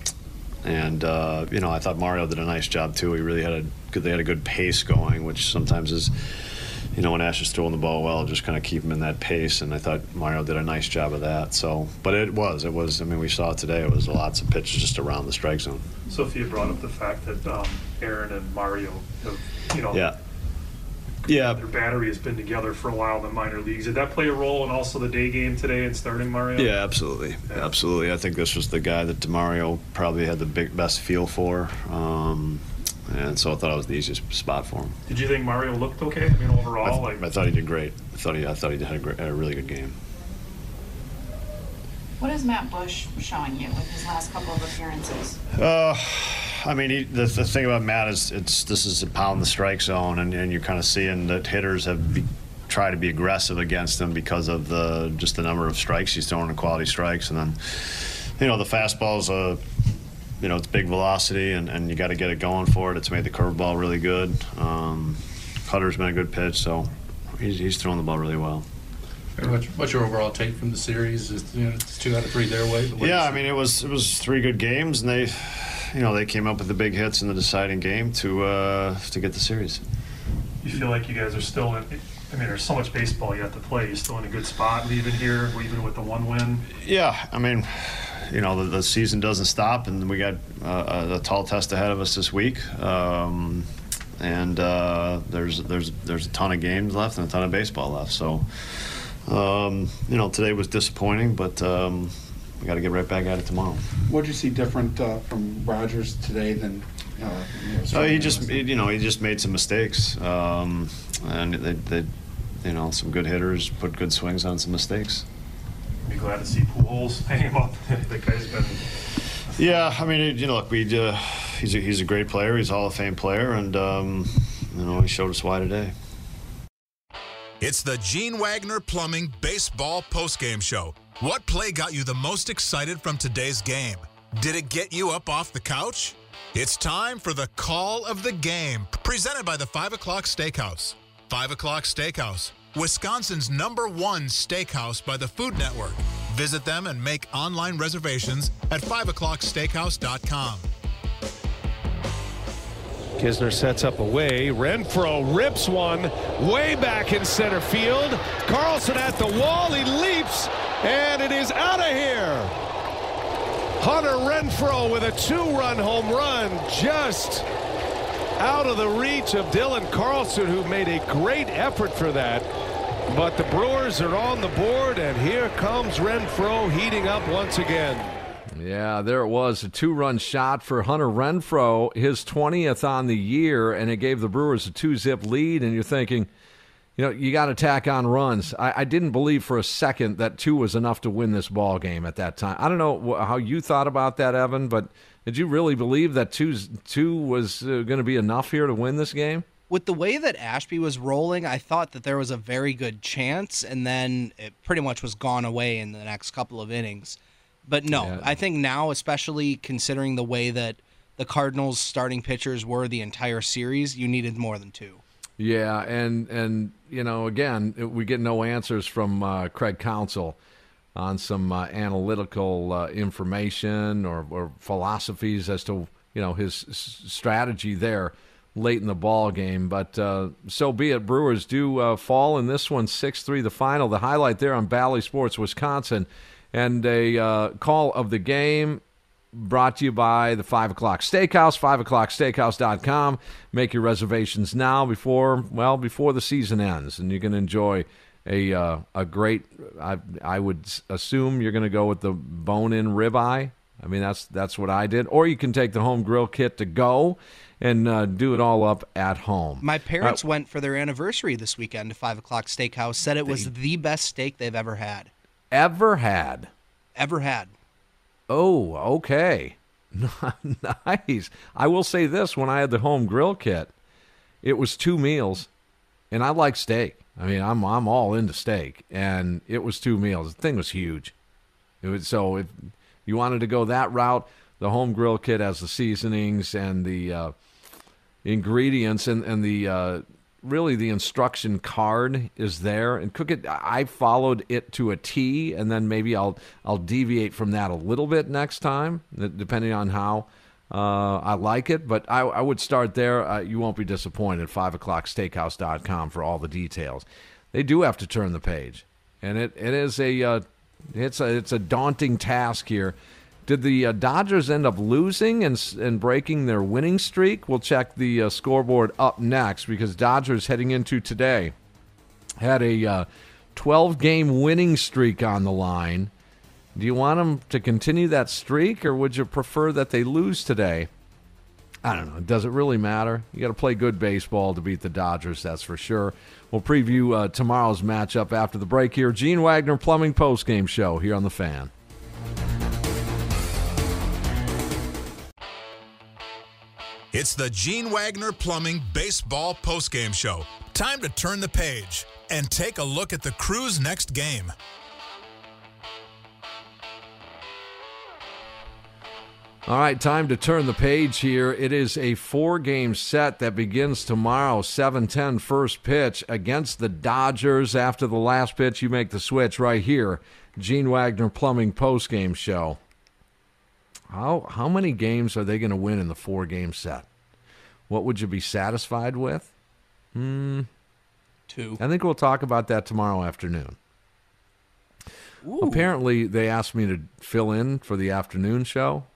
and uh, you know, I thought Mario did a nice job too. He really had a good. They had a good pace going, which sometimes is, you know, when Ash is throwing the ball well, just kind of keep him in that pace. And I thought Mario did a nice job of that. So, but it was, it was. I mean, we saw it today. It was lots of pitches just around the strike zone. Sophia brought up the fact that um, Aaron and Mario have, you know, Yeah. Yeah. their battery has been together for a while in the minor leagues. Did that play a role in also the day game today and starting Mario? Yeah, absolutely, absolutely. I think this was the guy that DeMario probably had the big best feel for, um, and so I thought it was the easiest spot for him. Did you think Mario looked okay? I mean, overall, I, th- like I thought he did great. I thought he, I thought he had a, great, had a really good game. What is Matt Bush showing you with his last couple of appearances? Uh, I mean, he, the, the thing about Matt is it's this is a pound the strike zone, and, and you're kind of seeing that hitters have be, tried to be aggressive against him because of the just the number of strikes he's throwing, in quality strikes, and then you know the fastball's a you know it's big velocity, and, and you got to get it going for it. It's made the curveball really good. Um, Cutter's been a good pitch, so he's he's throwing the ball really well. What's, what's your overall take from the series? Is, you know, it's two out of three their way. But what Yeah, is- I mean it was it was three good games, and they, you know, they came up with the big hits in the deciding game to uh, to get the series. you feel like you guys are still in. I mean, there's so much baseball yet to play. You're still in a good spot leaving here, even with the one win. Yeah, I mean, you know, the, the season doesn't stop, and we got uh, a, a tall test ahead of us this week. Um, and uh, there's there's there's a ton of games left and a ton of baseball left. So, um, you know, today was disappointing, but um, we got to get right back at it tomorrow. What did you see different uh, from Rogers today than? Uh, you know, So he just, you know, he just made some mistakes, um, and they, they, you know, some good hitters put good swings on some mistakes. Be glad to see Pujols hang him up. The guy's been. Yeah, I mean, you know, look, we uh, he's a, he's a great player. He's a Hall of Fame player, and um, you know, he showed us why today. It's the Gene Wagner Plumbing Baseball Postgame Show. What play got you the most excited from today's game? Did it get you up off the couch? It's time for the Call of the Game, presented by the five o'clock Steakhouse. five o'clock Steakhouse, Wisconsin's number one steakhouse by the Food Network. Visit them and make online reservations at five o'clock steakhouse dot com. Kisner sets up away. Renfroe rips one way back in center field. Carlson at the wall. He leaps, and it is out of here. Hunter Renfroe with a two-run home run, just out of the reach of Dylan Carlson, who made a great effort for that. But the Brewers are on the board, and here comes Renfroe heating up once again. Yeah, there it was, a two-run shot for Hunter Renfroe, his twentieth on the year, and it gave the Brewers a two-zip lead, and you're thinking, you know, you got to tack on runs. I, I didn't believe for a second that two was enough to win this ball game at that time. I don't know how you thought about that, Evan, but did you really believe that two's, two was uh, going to be enough here to win this game? With the way that Ashby was rolling, I thought that there was a very good chance, and then it pretty much was gone away in the next couple of innings. But no, yeah. I think now, especially considering the way that the Cardinals' starting pitchers were the entire series, you needed more than two. Yeah, and, and you know, again, we get no answers from uh, Craig Counsell on some uh, analytical uh, information or, or philosophies as to, you know, his s- strategy there late in the ball game. But uh, so be it. Brewers do uh, fall in this one, six three the final. The highlight there on Bally Sports Wisconsin. And a uh, call of the game brought to you by the five o'clock Steakhouse, five o'clock steakhouse dot com. Make your reservations now before, well, before the season ends. And you can enjoy a uh, a great, I, I would assume you're going to go with the bone-in ribeye. I mean, that's that's what I did. Or you can take the home grill kit to go and uh, do it all up at home. My parents uh, went for their anniversary this weekend to five o'clock Steakhouse, said it was the best steak they've ever had. Ever had. Ever had. Oh, okay. Nice. I will say this, when I had the home grill kit, it was two meals, and I like steak. I mean, I'm I'm all into steak, and it was two meals. The thing was huge. It was, so if you wanted to go that route, the home grill kit has the seasonings and the uh, ingredients and, and the uh, really the instruction card is there, and cook it. I followed it to a T, and then maybe I'll I'll deviate from that a little bit next time, depending on how uh, I like it. But I, I would start there. Uh, you won't be disappointed. five o'clock steakhouse dot com for all the details. They do have to turn the page, and it, it is a uh, it's a it's a daunting task here. Did the uh, Dodgers end up losing and and breaking their winning streak? We'll check the uh, scoreboard up next, because Dodgers heading into today had a uh, twelve-game winning streak on the line. Do you want them to continue that streak, or would you prefer that they lose today? I don't know. Does it really matter? You got to play good baseball to beat the Dodgers, that's for sure. We'll preview uh, tomorrow's matchup after the break here. Gene Wagner Plumbing Postgame Show here on The Fan. It's the Gene Wagner Plumbing Baseball Postgame Show. Time to turn the page and take a look at the Crew's next game. All right, time to turn the page here. It is a four-game set that begins tomorrow, seven ten first pitch against the Dodgers. After the last pitch, you make the switch right here. Gene Wagner Plumbing Postgame Show. How how many games are they going to win in the four-game set? What would you be satisfied with? Hmm. Two. I think we'll talk about that tomorrow afternoon. Ooh. Apparently, they asked me to fill in for the afternoon show.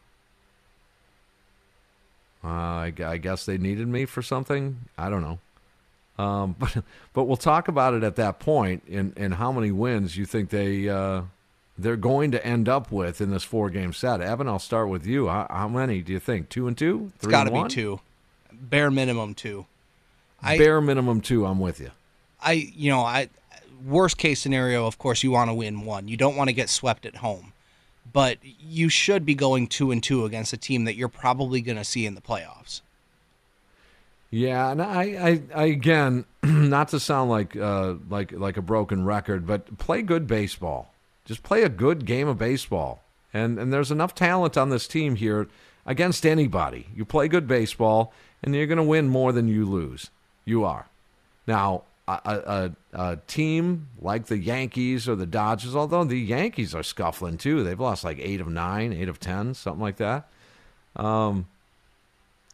Uh, I, I guess they needed me for something. I don't know. Um, but but we'll talk about it at that point, and, and how many wins you think they uh, they're going to end up with in this four-game set. Evan, I'll start with you. How, how many do you think? Two and two? Three it's got to be two. Bare minimum two. I, Bare minimum two, I'm with you. I, you know, I worst case scenario, of course, you want to win one. You don't want to get swept at home. But you should be going two and two against a team that you're probably going to see in the playoffs. Yeah, and I, I, I again, not to sound like uh, like like a broken record, but play good baseball. Just play a good game of baseball. And and there's enough talent on this team here against anybody. You play good baseball, and you're going to win more than you lose. You are. Now, a, a, a team like the Yankees or the Dodgers, although the Yankees are scuffling too. They've lost like eight of nine, eight of ten, something like that. Um,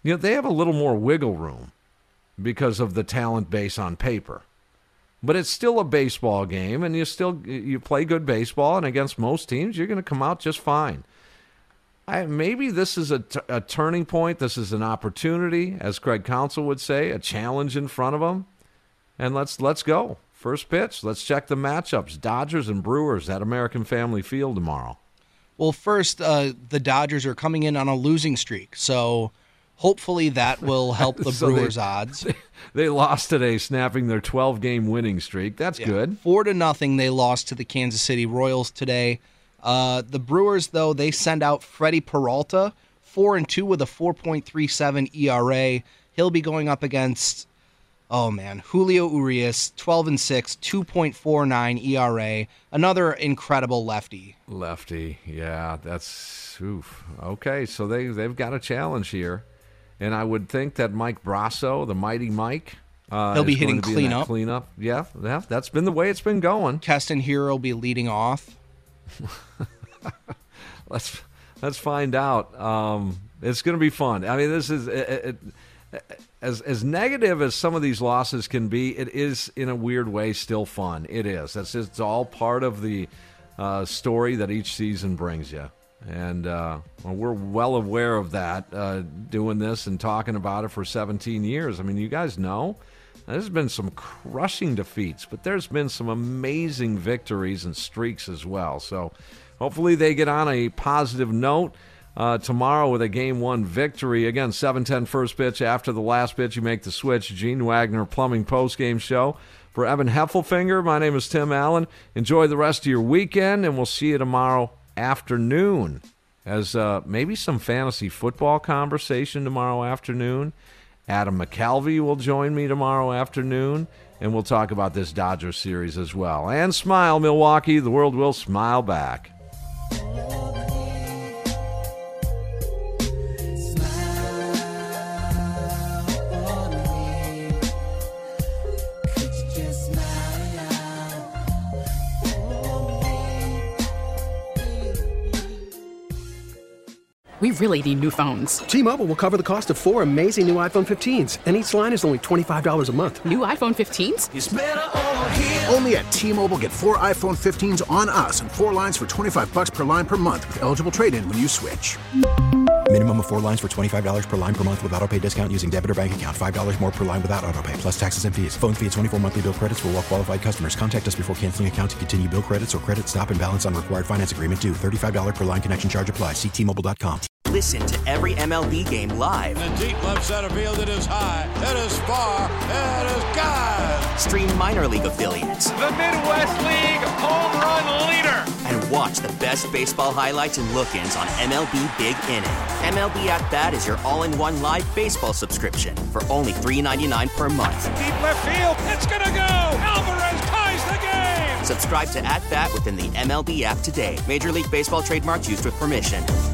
you know, they have a little more wiggle room because of the talent base on paper. But it's still a baseball game, and you still you play good baseball, and against most teams, you're going to come out just fine. I, maybe this is a, t- a turning point. This is an opportunity, as Craig Counsell would say, a challenge in front of them. And let's let's go. First pitch. Let's check the matchups. Dodgers and Brewers at American Family Field tomorrow. Well, first, uh, the Dodgers are coming in on a losing streak, so hopefully that will help the so Brewers' they, odds. They, they lost today, snapping their twelve-game winning streak. That's yeah. good. Four to nothing, they lost to the Kansas City Royals today. Uh, the Brewers, though, they send out Freddie Peralta, four and two with a four point three seven E R A. He'll be going up against, oh man, Julio Urias, twelve and six, two point four nine E R A. Another incredible lefty. Lefty, yeah, that's oof. Okay, so they they've got a challenge here, and I would think that Mike Brasso, the mighty Mike, uh, he'll be is hitting going to be in that cleanup. Cleanup, yeah, yeah, that's been the way it's been going. Keston Hiura will be leading off. let's let's find out. Um, it's going to be fun. I mean, this is it, it, as as negative as some of these losses can be. It is in a weird way still fun. It is. That's it's all part of the uh, story that each season brings you, and uh, well, we're well aware of that. Uh, doing this and talking about it for seventeen years. I mean, you guys know. There's been some crushing defeats, but there's been some amazing victories and streaks as well. So hopefully they get on a positive note uh, tomorrow with a game one victory. Again, seven ten first pitch. After the last pitch, you make the switch. Gene Wagner Plumbing Postgame Show. For Evan Heffelfinger, my name is Tim Allen. Enjoy the rest of your weekend, and we'll see you tomorrow afternoon as uh, maybe some fantasy football conversation tomorrow afternoon. Adam McCalvey will join me tomorrow afternoon, and we'll talk about this Dodgers series as well. And smile, Milwaukee. The world will smile back. We really need new phones. T-Mobile will cover the cost of four amazing new iPhone fifteens, and each line is only twenty-five dollars a month. New iPhone fifteens? It's better over here. Only at T-Mobile, get four iPhone fifteens on us and four lines for twenty-five bucks per line per month with eligible trade-in when you switch. Minimum of four lines for twenty-five dollars per line per month with autopay discount using debit or bank account. five dollars more per line without autopay, plus taxes and fees. Phone fee at twenty-four monthly bill credits for well-qualified customers. Contact us before canceling account to continue bill credits or credit stop and balance on required finance agreement due. thirty-five dollars per line connection charge applies. See T Mobile dot com. Listen to every M L B game live. In the deep left center field, it is high, it is far, it is gone. Stream minor league affiliates. The Midwest League home run leader. And watch the best baseball highlights and look-ins on M L B Big Inning. M L B At Bat is your all-in-one live baseball subscription for only three dollars and ninety-nine cents per month. Deep left field, it's gonna go. Alvarez ties the game. Subscribe to At Bat within the M L B app today. Major League Baseball trademarks used with permission.